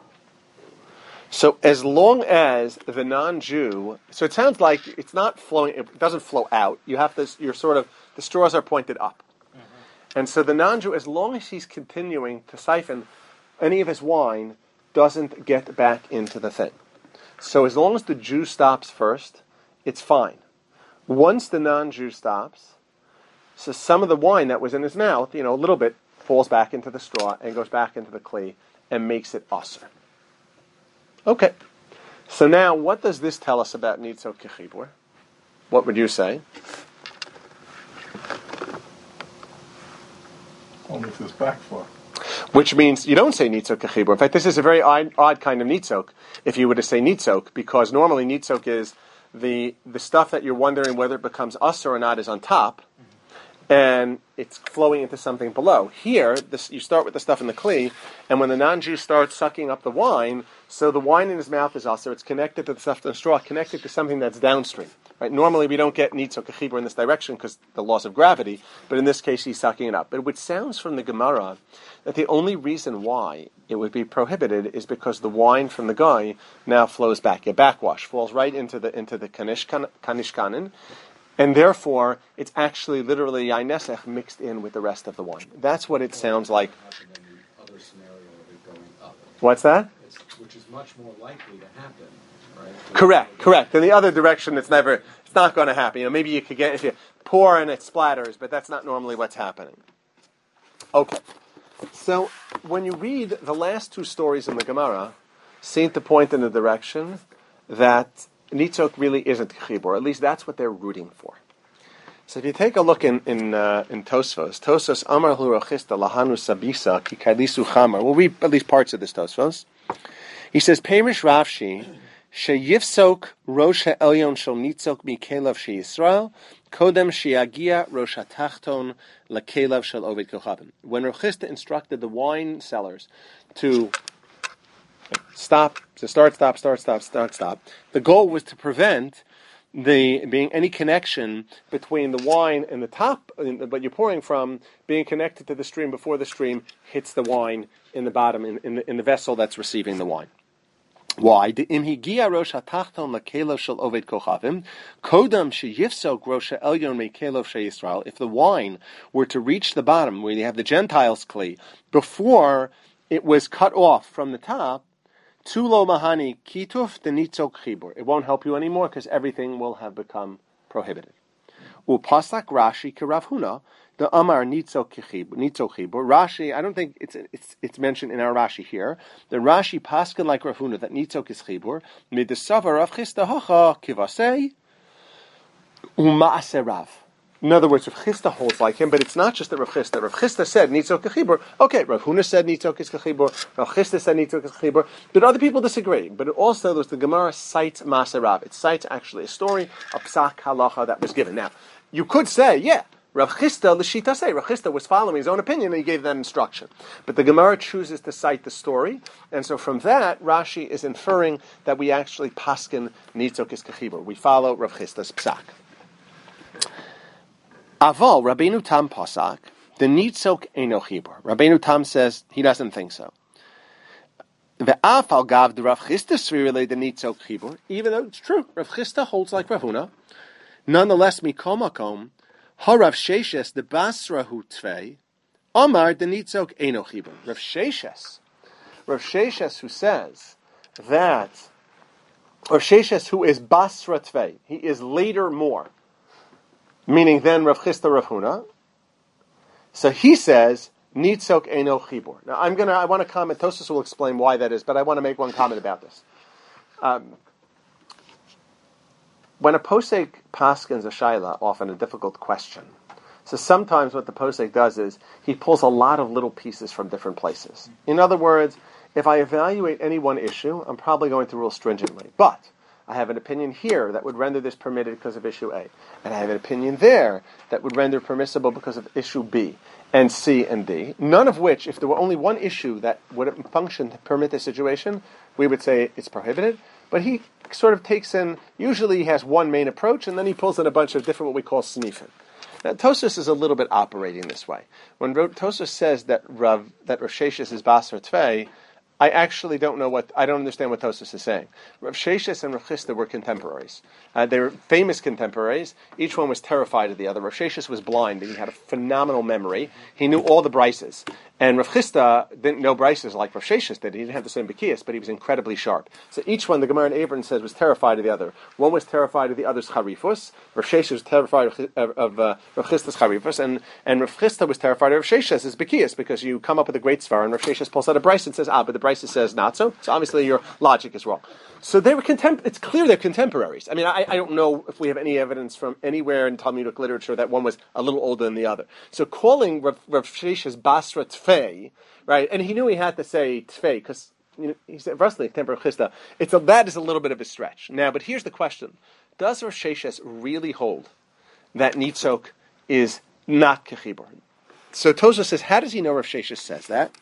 So as long as the non-Jew, so it sounds like it's not flowing, it doesn't flow out. You have this, the straws are pointed up. Mm-hmm. And so the non-Jew, as long as he's continuing to siphon, any of his wine doesn't get back into the thing. So as long as the Jew stops first, it's fine. Once the non-Jew stops, so some of the wine that was in his mouth, a little bit, falls back into the straw and goes back into the clay and makes it aser. Okay, so now what does this tell us about Nitzok Kechibur? What would you say? Only if it's back for. Which means you don't say Nitzok Kechibur. In fact, this is a very odd kind of Nitzok, if you were to say Nitzok, because normally Nitzok is the stuff that you're wondering whether it becomes aser or not is on top, and it's flowing into something below. Here, you start with the stuff in the kli, and when the non-Jew starts sucking up the wine, so the wine in his mouth is also, it's connected to the stuff in the straw, connected to something that's downstream. Right? Normally we don't get Nitzok Kechibur in this direction because the laws of gravity, but in this case he's sucking it up. But it sounds from the Gemara that the only reason why it would be prohibited is because the wine from the guy now flows back. A backwash falls right into the Kanish Kanin, and therefore, it's actually literally yain nesech mixed in with the rest of the wine. That's what it sounds like. Other scenario of it going up. What's that? Which is much more likely to happen, right? Correct. In the other direction, it's not going to happen. Maybe you could get, if you pour and it splatters, but that's not normally what's happening. Okay. So when you read the last two stories in the Gemara, seem to point in the direction that nitzok really isn't chibur. At least that's what they're rooting for. So if you take a look in Tosfos Amar Hu Rachista Lahanu Sabisa Ki Kailisu Chamar. We'll read at least parts of this Tosfos. He says, Perish Ravshi Sheyifsok Rosh Ha'elyon Shel Nitzok Mikelav Sheyisrael Kodem Sheyagia Rosh Hatachton LaKelav Shel Ovid Kochavim. When Rachista instructed the wine sellers to stop, the goal was to prevent being any connection between the wine and the top, what you're pouring from, being connected to the stream before the stream hits the wine in the bottom, in the vessel that's receiving the wine. Why? If the wine were to reach the bottom, where you have the Gentiles' kli, before it was cut off from the top, Tulo mahani kituf denitzok chibur. It won't help you anymore because everything will have become prohibited. Upasak Rashi k'Rav Huna the Amar nitzok chibur. Rashi, I don't think it's mentioned in our Rashi here. The Rashi paskin like Rav Huna that nitzok is chibur. Midesavar Rav Chisda hacha kivasei u'maaseh Rav. In other words, Rav Chisda holds like him, but it's not just that Rav Chisda said nitzok kechibur. Okay, Rav Huna said nitzok is kechibur. Rav Chisda said nitzok is kechibur. But other people disagree. But it also, the Gemara cites Maaseh Rav. It cites actually a story, a psak halacha that was given. Now, you could say, yeah, Rav Chisda l'shita say Rav Chisda was following his own opinion and he gave that instruction. But the Gemara chooses to cite the story, and so from that, Rashi is inferring that we actually paskin nitzok is kechibur. We follow Rav Chisda's psak. Aval, Rabbeinu Tam Pasak, the nitzok eino chibur. Rabbeinu Tam says he doesn't think so. Ve'afal gav the Rav Chisda svirele the nitzok chibur, even though it's true, Rav Chisda holds like Rav Huna. Nonetheless, mikom makom, harav sheishes the basra hu tvei, Amar the nitzok eino chibur. Rav Sheishes who says that, or Sheishes who is basra tvei, he is later more. Meaning then Rav Chisda Rav Huna. So he says nitzok eino chibur. Now I want to comment. Tosfos will explain why that is, but I want to make one comment about this. When a posek paskins a shaila, often a difficult question. So sometimes what the posek does is he pulls a lot of little pieces from different places. In other words, if I evaluate any one issue, I'm probably going to rule stringently, but I have an opinion here that would render this permitted because of issue A. And I have an opinion there that would render permissible because of issue B and C and D. None of which, if there were only one issue that would function to permit this situation, we would say it's prohibited. But he sort of takes in, usually he has one main approach, and then he pulls in a bunch of different what we call snifim. Now, Tosfos is a little bit operating this way. When Tosfos says that Rav Sheishes is Basar Tvei, I actually don't understand what Tosfos is saying. Rav Sheishes and Rav Chisda were contemporaries. They were famous contemporaries. Each one was terrified of the other. Rav Sheishes was blind, and he had a phenomenal memory. He knew all the brises. And Rav Chisda didn't know brises like Rav Sheishes did. He didn't have the same Bekias, but he was incredibly sharp. So each one, the Gemara in Abram says, was terrified of the other. One was terrified of the other's Harifus. Rav Sheishes was terrified of Rav Chisda's Harifus. And Rav Chisda was terrified of Rav Sheishes's Bekias, because you come up with a great svar, and Rav Sheishes pulls out a bris and says, but the bris says not so. So obviously your logic is wrong. So they were it's clear they're contemporaries. I mean, I don't know if we have any evidence from anywhere in Talmudic literature that one was a little older than the other. So calling Rav Sheishes Basra Tfei, right? And he knew he had to say Tfei because he said Rusli Temper Chisda. That is a little bit of a stretch. Now, but here's the question: does Rav Sheishes really hold that nitzok is not kechibur? So Tosfos says, how does he know Rav Sheishes says that?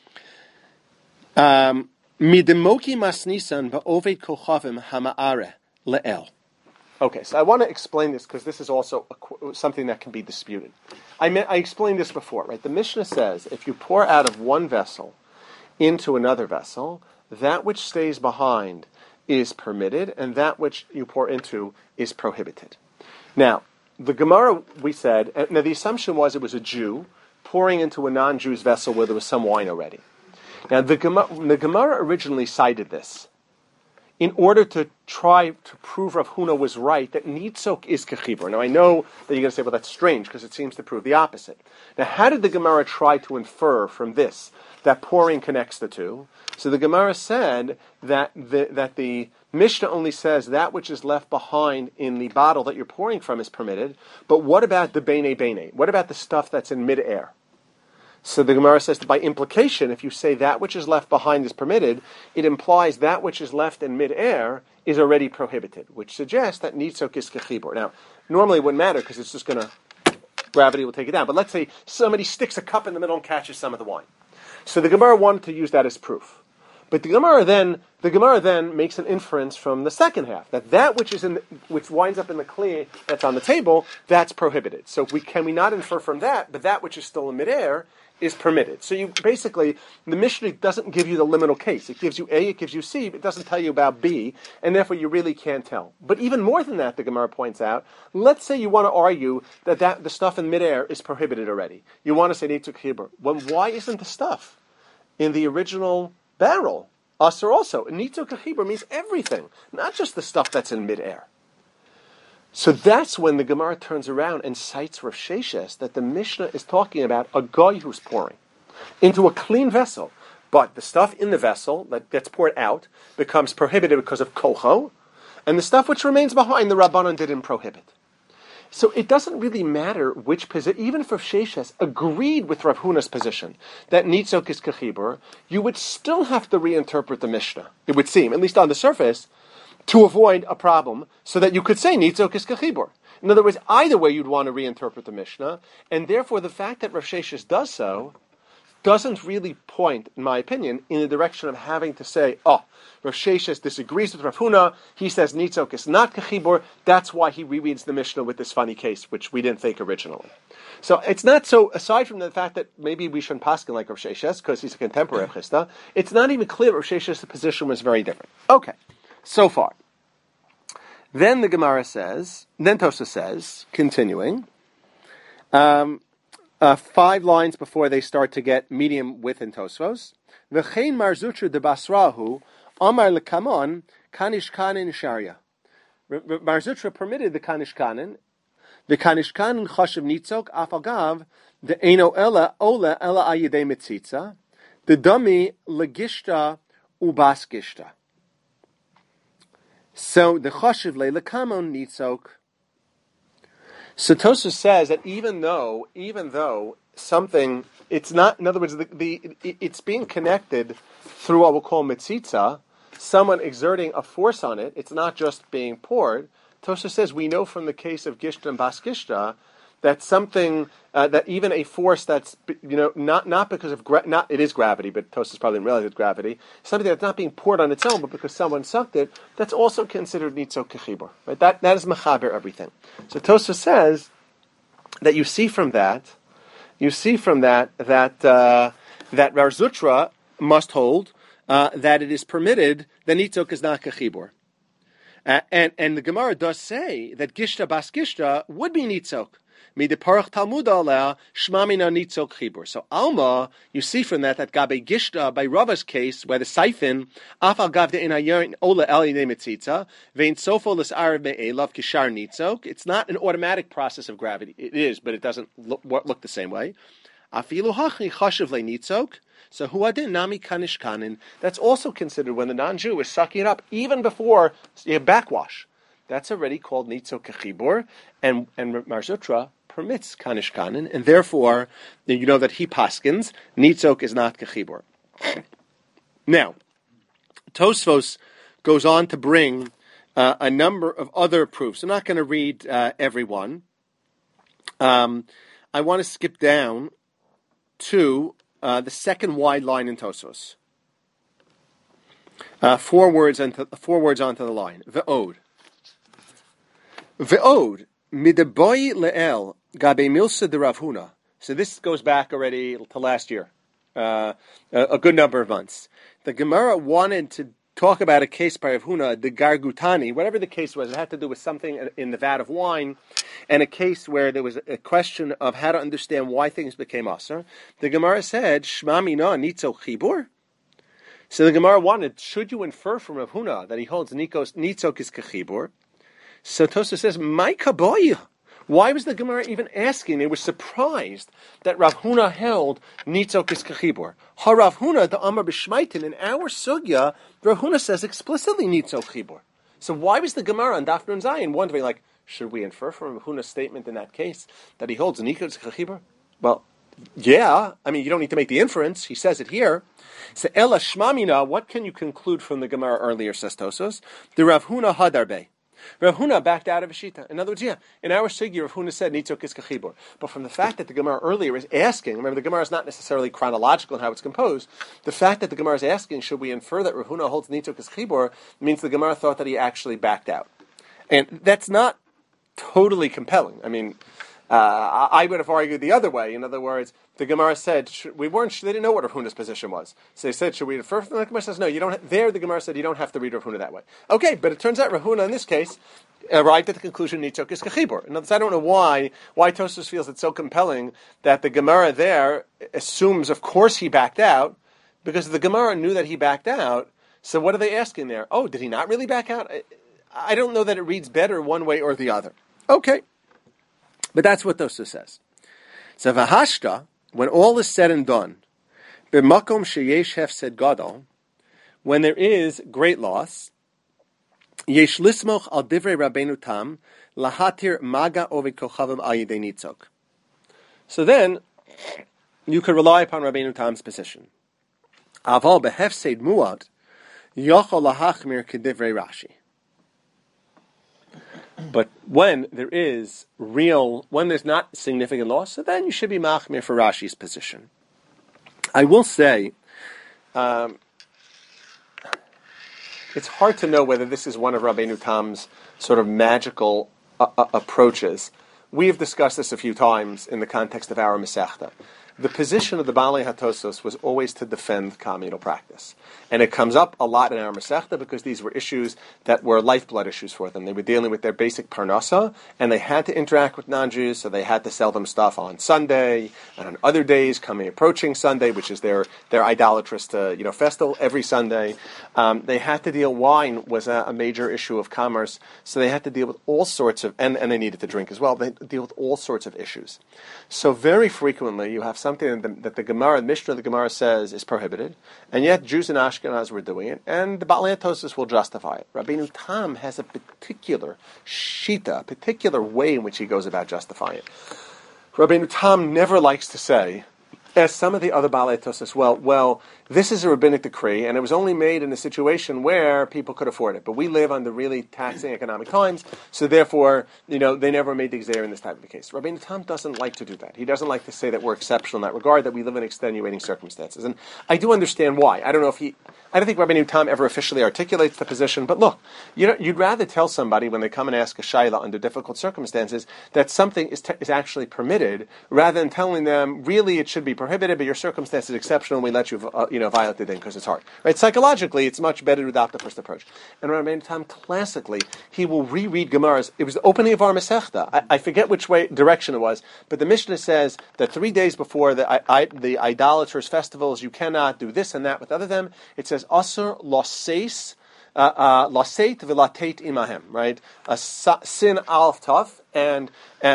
Midemoki masnisan ba'oved kochavim hama'are le'el. Okay, so I want to explain this because this is also something that can be disputed. I explained this before, right? The Mishnah says if you pour out of one vessel into another vessel, that which stays behind is permitted, and that which you pour into is prohibited. Now, the Gemara, we said, now the assumption was it was a Jew pouring into a non-Jew's vessel where there was some wine already. Now, the Gemara originally cited this in order to try to prove Rav Huna was right, that Nitzok is Kechibur. Now, I know that you're going to say, well, that's strange, because it seems to prove the opposite. Now, how did the Gemara try to infer from this that pouring connects the two? So the Gemara said that the Mishnah only says that which is left behind in the bottle that you're pouring from is permitted, but what about the Bene Bene? What about the stuff that's in midair? So the Gemara says that by implication, if you say that which is left behind is permitted, it implies that which is left in midair is already prohibited, which suggests that nitzok is kechibur. Now, normally it wouldn't matter because it's just gravity will take it down. But let's say somebody sticks a cup in the middle and catches some of the wine. So the Gemara wanted to use that as proof. But the Gemara then makes an inference from the second half that which which winds up in the kli that's on the table, that's prohibited. So can we not infer from that, but that which is still in midair is permitted. So the Mishnah doesn't give you the liminal case. It gives you A, it gives you C, but it doesn't tell you about B, and therefore you really can't tell. But even more than that, the Gemara points out, let's say you want to argue that the stuff in midair is prohibited already. You want to say nitzuk chibur. Well, why isn't the stuff in the original barrel asur also? Nitzuk chibur means everything, not just the stuff that's in midair. So that's when the Gemara turns around and cites Rav Sheshes that the Mishnah is talking about a guy who's pouring into a clean vessel, but the stuff in the vessel that gets poured out becomes prohibited because of kocho, and the stuff which remains behind the Rabbanan didn't prohibit. So it doesn't really matter which position, even if Rav Sheshes agreed with Rav Huna's position that nitzok is kechibur, you would still have to reinterpret the Mishnah, it would seem, at least on the surface, to avoid a problem, so that you could say nitzok is kechibur. In other words, either way you'd want to reinterpret the Mishnah, and therefore the fact that Rav Sheshes does so doesn't really point, in my opinion, in the direction of having to say, Rav Sheshes disagrees with Rav Huna, he says nitzok is not kechibur, that's why he rereads the Mishnah with this funny case, which we didn't think originally. So it's not so, aside from the fact that maybe we shouldn't paskin like Rav Sheshes, because he's a contemporary of Chisda, it's not even clear that Rav Sheshes' position was very different. Okay. So far. Then the Gemara says, then Tosha says, continuing, 5 lines before they start to get medium width in Tosfos, V'chein Mar Zutra de Basrahu, Amar lekamon, Kanishkanin Sharia. Mar Zutra permitted the Kanishkanin, the Kanishkanin Chashav Nitzok, Afagav, the Eino Ela, Ola, Ela Ayidei Mitzitza, the Dami Legishta Ubas Gishta. So the chashiv le'lekamon nitzok. So Tosfos says that even though something, it's not. In other words, it's being connected through what we'll call mitzitza, someone exerting a force on it. It's not just being poured. Tosfos says we know from the case of Gishta and Bas Gishta that something that even a force that's not because of it is gravity, but Tosfos probably didn't realize it's gravity. Something that's not being poured on its own, but because someone sucked it, that's also considered nitzok kechibur. Right? That is mechaber everything. So Tosfos says that you see from that that Rav Zutra must hold that it is permitted that nitzok is not kechibur. And the Gemara does say that Gishta Bas Gishta would be nitzok. Mideparach Talmud aleh shmamina nitzok chibur. So Alma, you see from that Gabe Gishta by Rava's case, where the siphon afal gav de inayon ola elinei mitzitza vein sofo l's'arav me'elav kishar nitzok. It's not an automatic process of gravity. It is, but it doesn't look the same way. Afilu hachi chashav le'nitzok. So huadin nami kanishkanin. That's also considered when the non-Jew is sucking it up, even before you have backwash. That's already called nitzok kechibur, and Mar Zutra permits kanishkanin, and therefore you know that he paskins nitzok is not kechibur. Now, Tosfos goes on to bring a number of other proofs. I'm not going to read every one. I want to skip down to the second wide line in Tosfos. 4 words onto the line. Ve'od. Ve'od. Midaboi le'el gabe milsa de Rav Huna. So this goes back already to last year. A good number of months. The Gemara wanted to talk about a case by Rav Huna, the Gargutani, whatever the case was. It had to do with something in the vat of wine, and a case where there was a question of how to understand why things became aser. The Gemara said, Shma mina nitzo chibur. So the Gemara wanted, should you infer from Rav Huna that he holds Nitzok is Kechibur? So Tosfos says, my kaboy. Why was the Gemara even asking? They were surprised that Rav Huna held Nitzok is Kechibur. Ha Rav Huna, the Amar B'Shmaitin, in our Sugya, Rav Huna says explicitly Nitzok Chibur. So why was the Gemara on Daf Nun Zayin wondering, like, should we infer from Rav Huna's statement in that case that he holds Nitzok is Kechibur? Well, yeah. I mean, you don't need to make the inference. He says it here. So Ela Shmamina, what can you conclude from the Gemara earlier, says Tosfos? The Rav Huna Hadarbe. Rav Huna backed out of a shita. In other words, yeah, in our sugya, Rav Huna said Nitzok is Kechibur. But from the fact that the Gemara earlier is asking, remember the Gemara is not necessarily chronological in how it's composed, the fact that the Gemara is asking, should we infer that Rav Huna holds Nitzok is Kechibur, means the Gemara thought that he actually backed out. And that's not totally compelling. I mean, I would have argued the other way. In other words, the Gemara said they didn't know what Rav Huna's position was. So they said, should we infer from the Gemara says, no, you don't. There, the Gemara said you don't have to read Rav Huna that way. Okay, but it turns out Rav Huna in this case arrived at the conclusion Nitzok is Kechibur. In other words, I don't know why Tosfos feels it's so compelling that the Gemara there assumes, of course, he backed out, because the Gemara knew that he backed out. So what are they asking there? Oh, did he not really back out? I don't know that it reads better one way or the other. Okay. But that's what Tosfos says. So v'hashta, when all is said and done, b'makom sheyesh hefsed gadol, when there is great loss, yesh lismoch al divrei Rabbeinu Tam lahatir maga ovid kochavim al yidei nitzok. So then you could rely upon Rabbeinu Tam's position. Aval behefsed muad yochol lahachmir kedivrei Rashi. But when there is when there's not significant loss, so then you should be machmir for Rashi's position. I will say, it's hard to know whether this is one of Rabbeinu Tam's sort of magical approaches. We have discussed this a few times in the context of our Masechta. The position of the Baalei HaTosfos was always to defend communal practice. And it comes up a lot in our Masechta because these were issues that were lifeblood issues for them. They were dealing with their basic parnasa, and they had to interact with non-Jews, so they had to sell them stuff on Sunday, and on other days, approaching Sunday, which is their idolatrous festival every Sunday. They had to deal, wine was a major issue of commerce, so they had to deal with all sorts of, and they needed to drink as well, they had to deal with all sorts of issues. So very frequently you have something that the Gemara, the Mishnah of the Gemara says is prohibited, and yet Jews in Ashkenaz were doing it, and the Baalei HaTosfos will justify it. Rabbeinu Tam has a particular shita, a particular way in which he goes about justifying it. Rabbeinu Tam never likes to say, as some of the other Baalei HaTosfos, well, this is a rabbinic decree, and it was only made in a situation where people could afford it. But we live under really taxing economic times, so therefore, they never made the Gzeir in this type of a case. Rabbeinu Tam doesn't like to do that. He doesn't like to say that we're exceptional in that regard, that we live in extenuating circumstances. And I do understand why. I don't think Rabbeinu Tam ever officially articulates the position, but look, you'd rather tell somebody when they come and ask a shayla under difficult circumstances that something is actually permitted, rather than telling them, really it should be prohibited, but your circumstance is exceptional, and we let you violate the din because it's hard. Right? Psychologically, it's much better to adopt the first approach. And Rabbeinu Tam, classically, he will reread Gemaras. It was the opening of our Masechta. I forget which direction it was, but the Mishnah says that 3 days before the idolaters' festivals, you cannot do this and that with other them. It says, Asur loseis, laseit v'lateit imahem, right? Sin alf taf and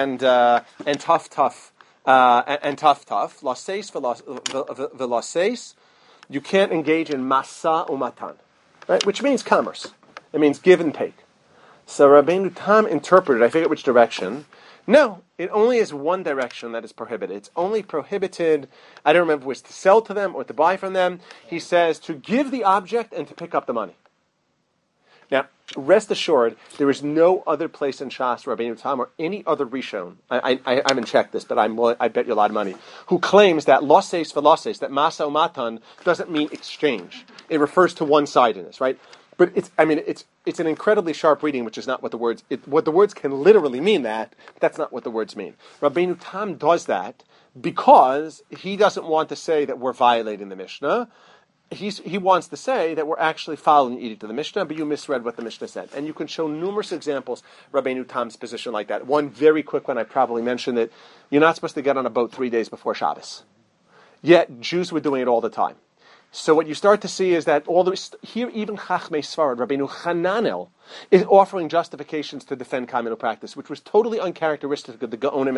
taf taf. And tough, laseis v'laseis, you can't engage in masa umatan, right? Which means commerce. It means give and take. So Rabbeinu Tam interpreted, I forget which direction. No, it only is one direction that is prohibited. It's only prohibited, I don't remember if it was to sell to them or to buy from them. He says to give the object and to pick up the money. Now, rest assured, there is no other place in Shas, Rabbeinu Tam, or any other Rishon, I haven't checked this, but I bet you a lot of money, who claims that losses for losses, that masa umatan, doesn't mean exchange. It refers to one-sidedness, right? But it's an incredibly sharp reading, which is not what the words, what the words can literally mean that, but that's not what the words mean. Rabbeinu Tam does that because he doesn't want to say that we're violating the Mishnah. He wants to say that we're actually following the edict of the Mishnah, but you misread what the Mishnah said. And you can show numerous examples, Rabbeinu Tam's position like that. One very quick one, I probably mentioned it. You're not supposed to get on a boat 3 days before Shabbos. Yet, Jews were doing it all the time. So what you start to see is that here even Chachmei Sfarad, Rabbeinu Hananel, is offering justifications to defend communal practice, which was totally uncharacteristic of the Gaonim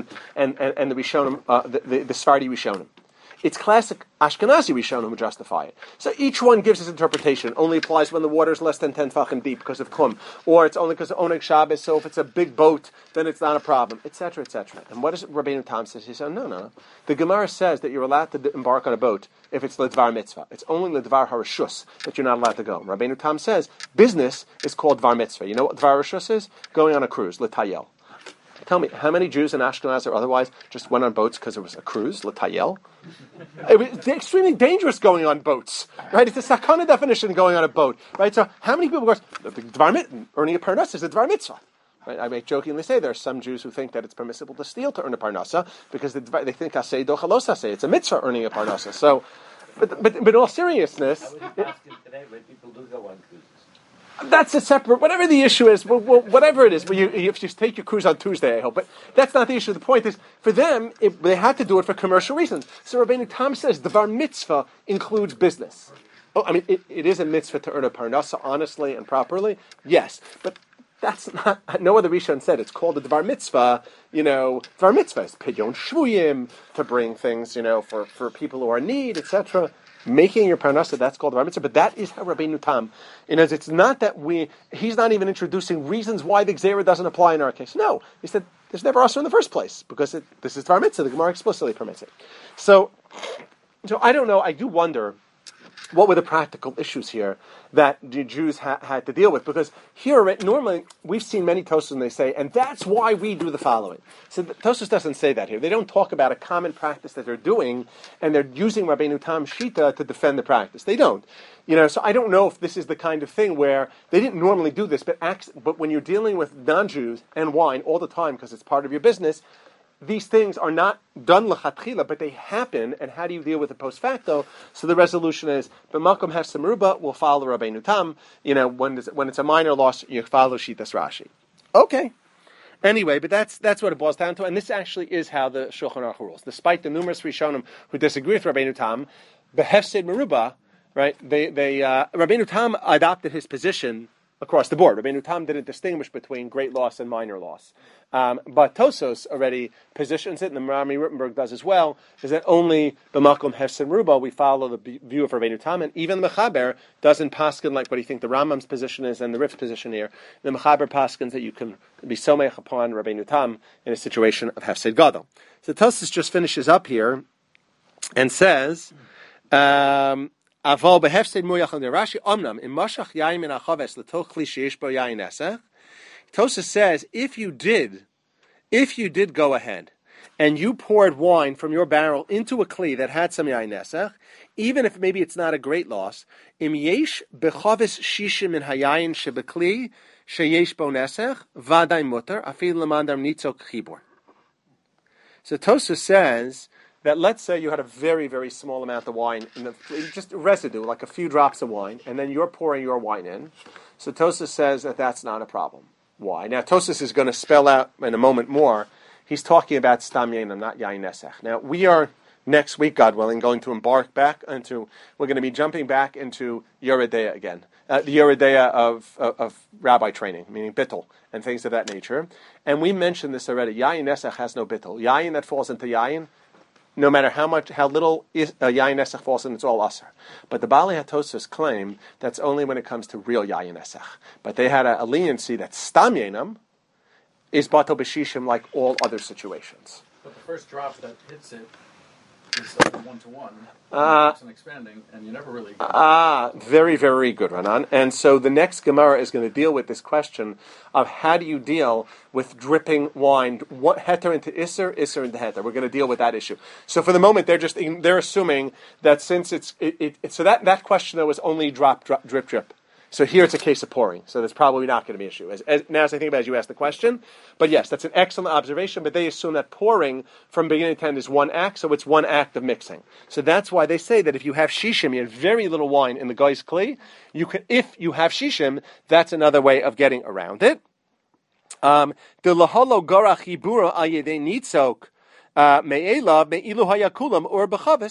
and the Rishonim, the Sephardi Rishonim. It's classic Ashkenazi Rishonim who justify it. So each one gives his interpretation. It only applies when the water is less than 10 tefachim deep because of Chum. Or it's only because of Oneg Shabbos, so if it's a big boat, then it's not a problem, etc., etc. And what does Rabbeinu Tam say? He says, no. The Gemara says that you're allowed to embark on a boat if it's Ledvar Mitzvah. It's only Ledvar Harashus that you're not allowed to go. Rabbeinu Tam says, business is called Dvar Mitzvah. You know what Dvar Harashus is? Going on a cruise, L'tayel. Tell me, how many Jews in Ashkenaz or otherwise just went on boats because it was a cruise, l'tayel? It was extremely dangerous going on boats, right? It's a sakana definition going on a boat, right? So how many people go, earning a parnasa is a dvar mitzvah? Right? I may jokingly say there are some Jews who think that it's permissible to steal to earn a parnasa because they think asay dochalos asay. It's a mitzvah earning a parnasa. So, but in all seriousness, I was asking today when people do go on cruises. that's a separate, whatever the issue is, whatever it is, if you take your cruise on Tuesday, I hope, but that's not the issue. The point is, for them, they had to do it for commercial reasons. So Rabbeinu Tam says, the bar mitzvah includes business. Oh, I mean, it is a mitzvah to earn a parnasa honestly and properly, yes, but that's not, no other Rishon said, it's called a Dvar Mitzvah, Dvar Mitzvah is Pidyon Shvuyim, to bring things, for people who are in need, etc., making your parnasa, that's called Dvar Mitzvah, but that is how Rabbeinu Tam, it's not that he's not even introducing reasons why the Gzeira doesn't apply in our case. No, he said, there's never also in the first place, because this is Dvar Mitzvah, the Gemara explicitly permits it. So I don't know, I do wonder, what were the practical issues here that the Jews had to deal with? Because here, normally, we've seen many Tosfos and they say, and that's why we do the following. So Tosfos doesn't say that here. They don't talk about a common practice that they're doing, and they're using Rabbeinu Tam Shita to defend the practice. They don't. So I don't know if this is the kind of thing where they didn't normally do this, but when you're dealing with non-Jews and wine all the time because it's part of your business, these things are not done l'chatchila, but they happen, and how do you deal with it post facto? So the resolution is, b'makom hefsem ruba, we'll follow Rabbeinu Tam. When it's a minor loss, you follow Shitas Rashi. Okay. Anyway, but that's what it boils down to, and this actually is how the Shulchan Aruch rules. Despite the numerous Rishonim who disagree with Rabbeinu Tam, b'hefsed meruba, right? Rabbeinu Tam adopted his position across the board. Rabbeinu Tam didn't distinguish between great loss and minor loss. But Tosfos already positions it, and the Rami Rittenberg does as well, is that only b'makom hefsed meruba we follow the view of Rabbeinu Tam, and even the Mechaber doesn't paskin like what do you think the Rambam's position is and the Rif's position here. The Mechaber paskins that you can be someich upon Rabbeinu Tam in a situation of hefsed gadol. So Tosfos just finishes up here and says, Aval behefsed muyach on the Rashi omnam in mashach yayin min achaves letoch kli sheish bo yayin esech. Tosfos says if you did go ahead and you poured wine from your barrel into a kli that had some yayin esech, even if maybe it's not a great loss, im yesh bechaves shishim min hayayin shebekli sheyesh bo nesech vaday mutar afil lemandam nitzok chibur. So Tosfos says that let's say you had a very, very small amount of wine, just residue, like a few drops of wine, and then you're pouring your wine in. So Tosfos says that that's not a problem. Why? Now, Tosfos is going to spell out in a moment more. He's talking about Stam Yainam, not Yain Nesech. Now, we are, next week, God willing, going to embark back into, we're going to be jumping back into Yoreh Deah again. The Yoreh Deah of rabbi training, meaning bittul, and things of that nature. And we mentioned this already. Yain Nesech has no bittul. Yain that falls into Yain, no matter how little yayin esech falls in, it's all aser. But the Baalei HaTosfos claim that's only when it comes to real yayin esech. But they had a leniency that stam yainam is bato b'shishim like all other situations. But the first drop that hits it is 1-to-1. It's expanding, and you never really. Very, very good, Ranan. And so the next Gemara is going to deal with this question of how do you deal with dripping wine, what heter into isser into heter. We're going to deal with that issue. So for the moment, they're assuming that since so that question though was only drip. So here it's a case of pouring. So there's probably not going to be an issue. Now as I think about it, as you asked the question. But yes, that's an excellent observation. But they assume that pouring from beginning to end is one act, so it's one act of mixing. So that's why they say that if you have shishim, you have very little wine in the guy's kli, if you have shishim, that's another way of getting around it. The laholo gorach hibura ayedei nitzok me'elav me'ilu hayakulam or b'chavis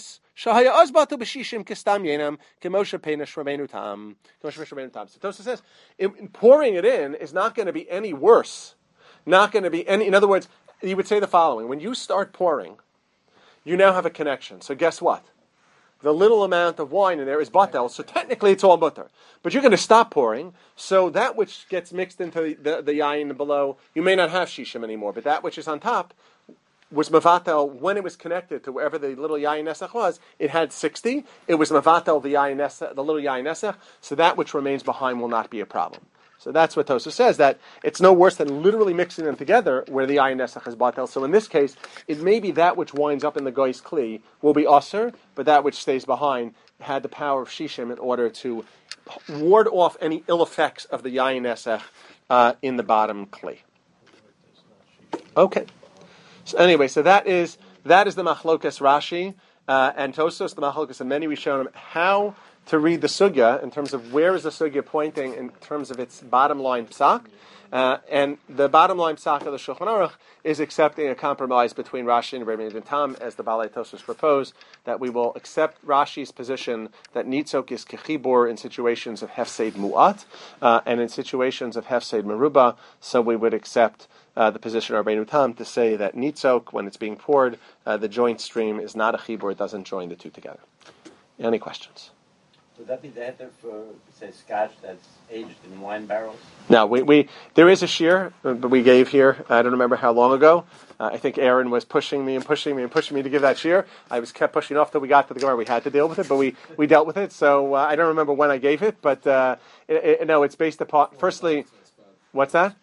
Shahaya Ozbatu B'Shishim Kistam Yenam Kemosha Peinish Rabbeinu Tam. So Tosha says, in pouring it in is not going to be any worse. Not going to be any. In other words, you would say the following: when you start pouring, you now have a connection. So guess what? The little amount of wine in there is batel, so technically it's all butter. But you're going to stop pouring, so that which gets mixed into the yain below, you may not have shishim anymore, but that which is on top was mavatel when it was connected to wherever the little yain nesach was. It had 60. It was mavatel the little yain nesach, so that which remains behind will not be a problem. So that's what Tosa says, that it's no worse than literally mixing them together where the ayin nesach is batel. So in this case, it may be that which winds up in the goy's kli will be aser, but that which stays behind had the power of shishim in order to ward off any ill effects of the yayin nesach in the bottom kli. Okay. So anyway, so that is the machlokas Rashi and Tosos, the machlokas and many Rishonim, how to read the sugya in terms of where is the sugya pointing in terms of its bottom line psak, and the bottom line psak of the Shulchan Aruch is accepting a compromise between Rashi and Rabbi Ben Tam, as the Balei Tosfos propose, that we will accept Rashi's position that nitzok is kechibur in situations of hefseid mu'at, and in situations of hefseid meruba, so we would accept the position of Rabbi Tam to say that nitzok, when it's being poured, the joint stream is not a chibur, it doesn't join the two together. Any questions? Would that be the heter for, say, scotch that's aged in wine barrels? No, we there is a shear that we gave here. I don't remember how long ago. I think Aaron was pushing me to give that shear. I was kept pushing off till we got to the Gemara. We had to deal with it, but we dealt with it. So I don't remember when I gave it, but no, it's based upon. Firstly, what's that?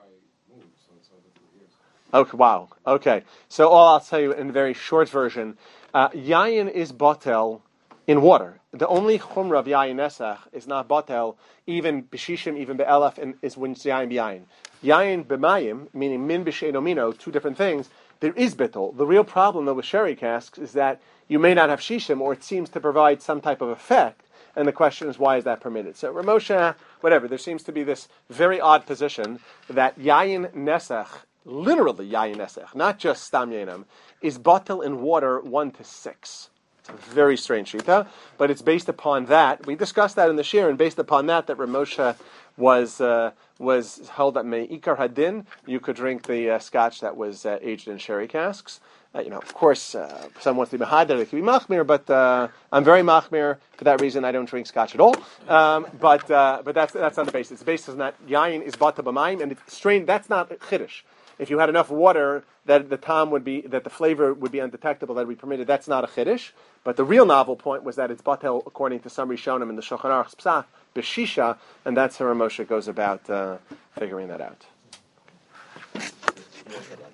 Okay, wow. Okay, so all I'll tell you in a very short version, yayin is batel in water. The only chumra of yayin nesach is not batel, even b'shishim, even be'elaf, and is when it's yayin b'yayin. Yayin b'mayim, meaning min b'she'enomino, two different things, there is bittul. The real problem, though, with sherry casks is that you may not have shishim, or it seems to provide some type of effect, and the question is, why is that permitted? So Ramosha, whatever, there seems to be this very odd position that yayin nesach, literally yayin nesach, not just stam yainam, is batel in water 1 to 6. Very strange shita, but it's based upon that. We discussed that in the shir, and based upon that Ramosha was held that me'ikar hadin, you could drink the scotch that was aged in sherry casks. Of course, if someone wants to be machadar, it could be machmir, but I'm very machmir. For that reason, I don't drink scotch at all. But that's not the basis. The basis is that yayin is bata b'mayim, and it's strange. That's not chiddush. If you had enough water that the flavor would be undetectable, that would be permitted, that's not a chiddush. But the real novel point was that it's batel according to some Rishonim in the Shulchan Aruch's psach b'shisha, and that's how Ramosha goes about figuring that out.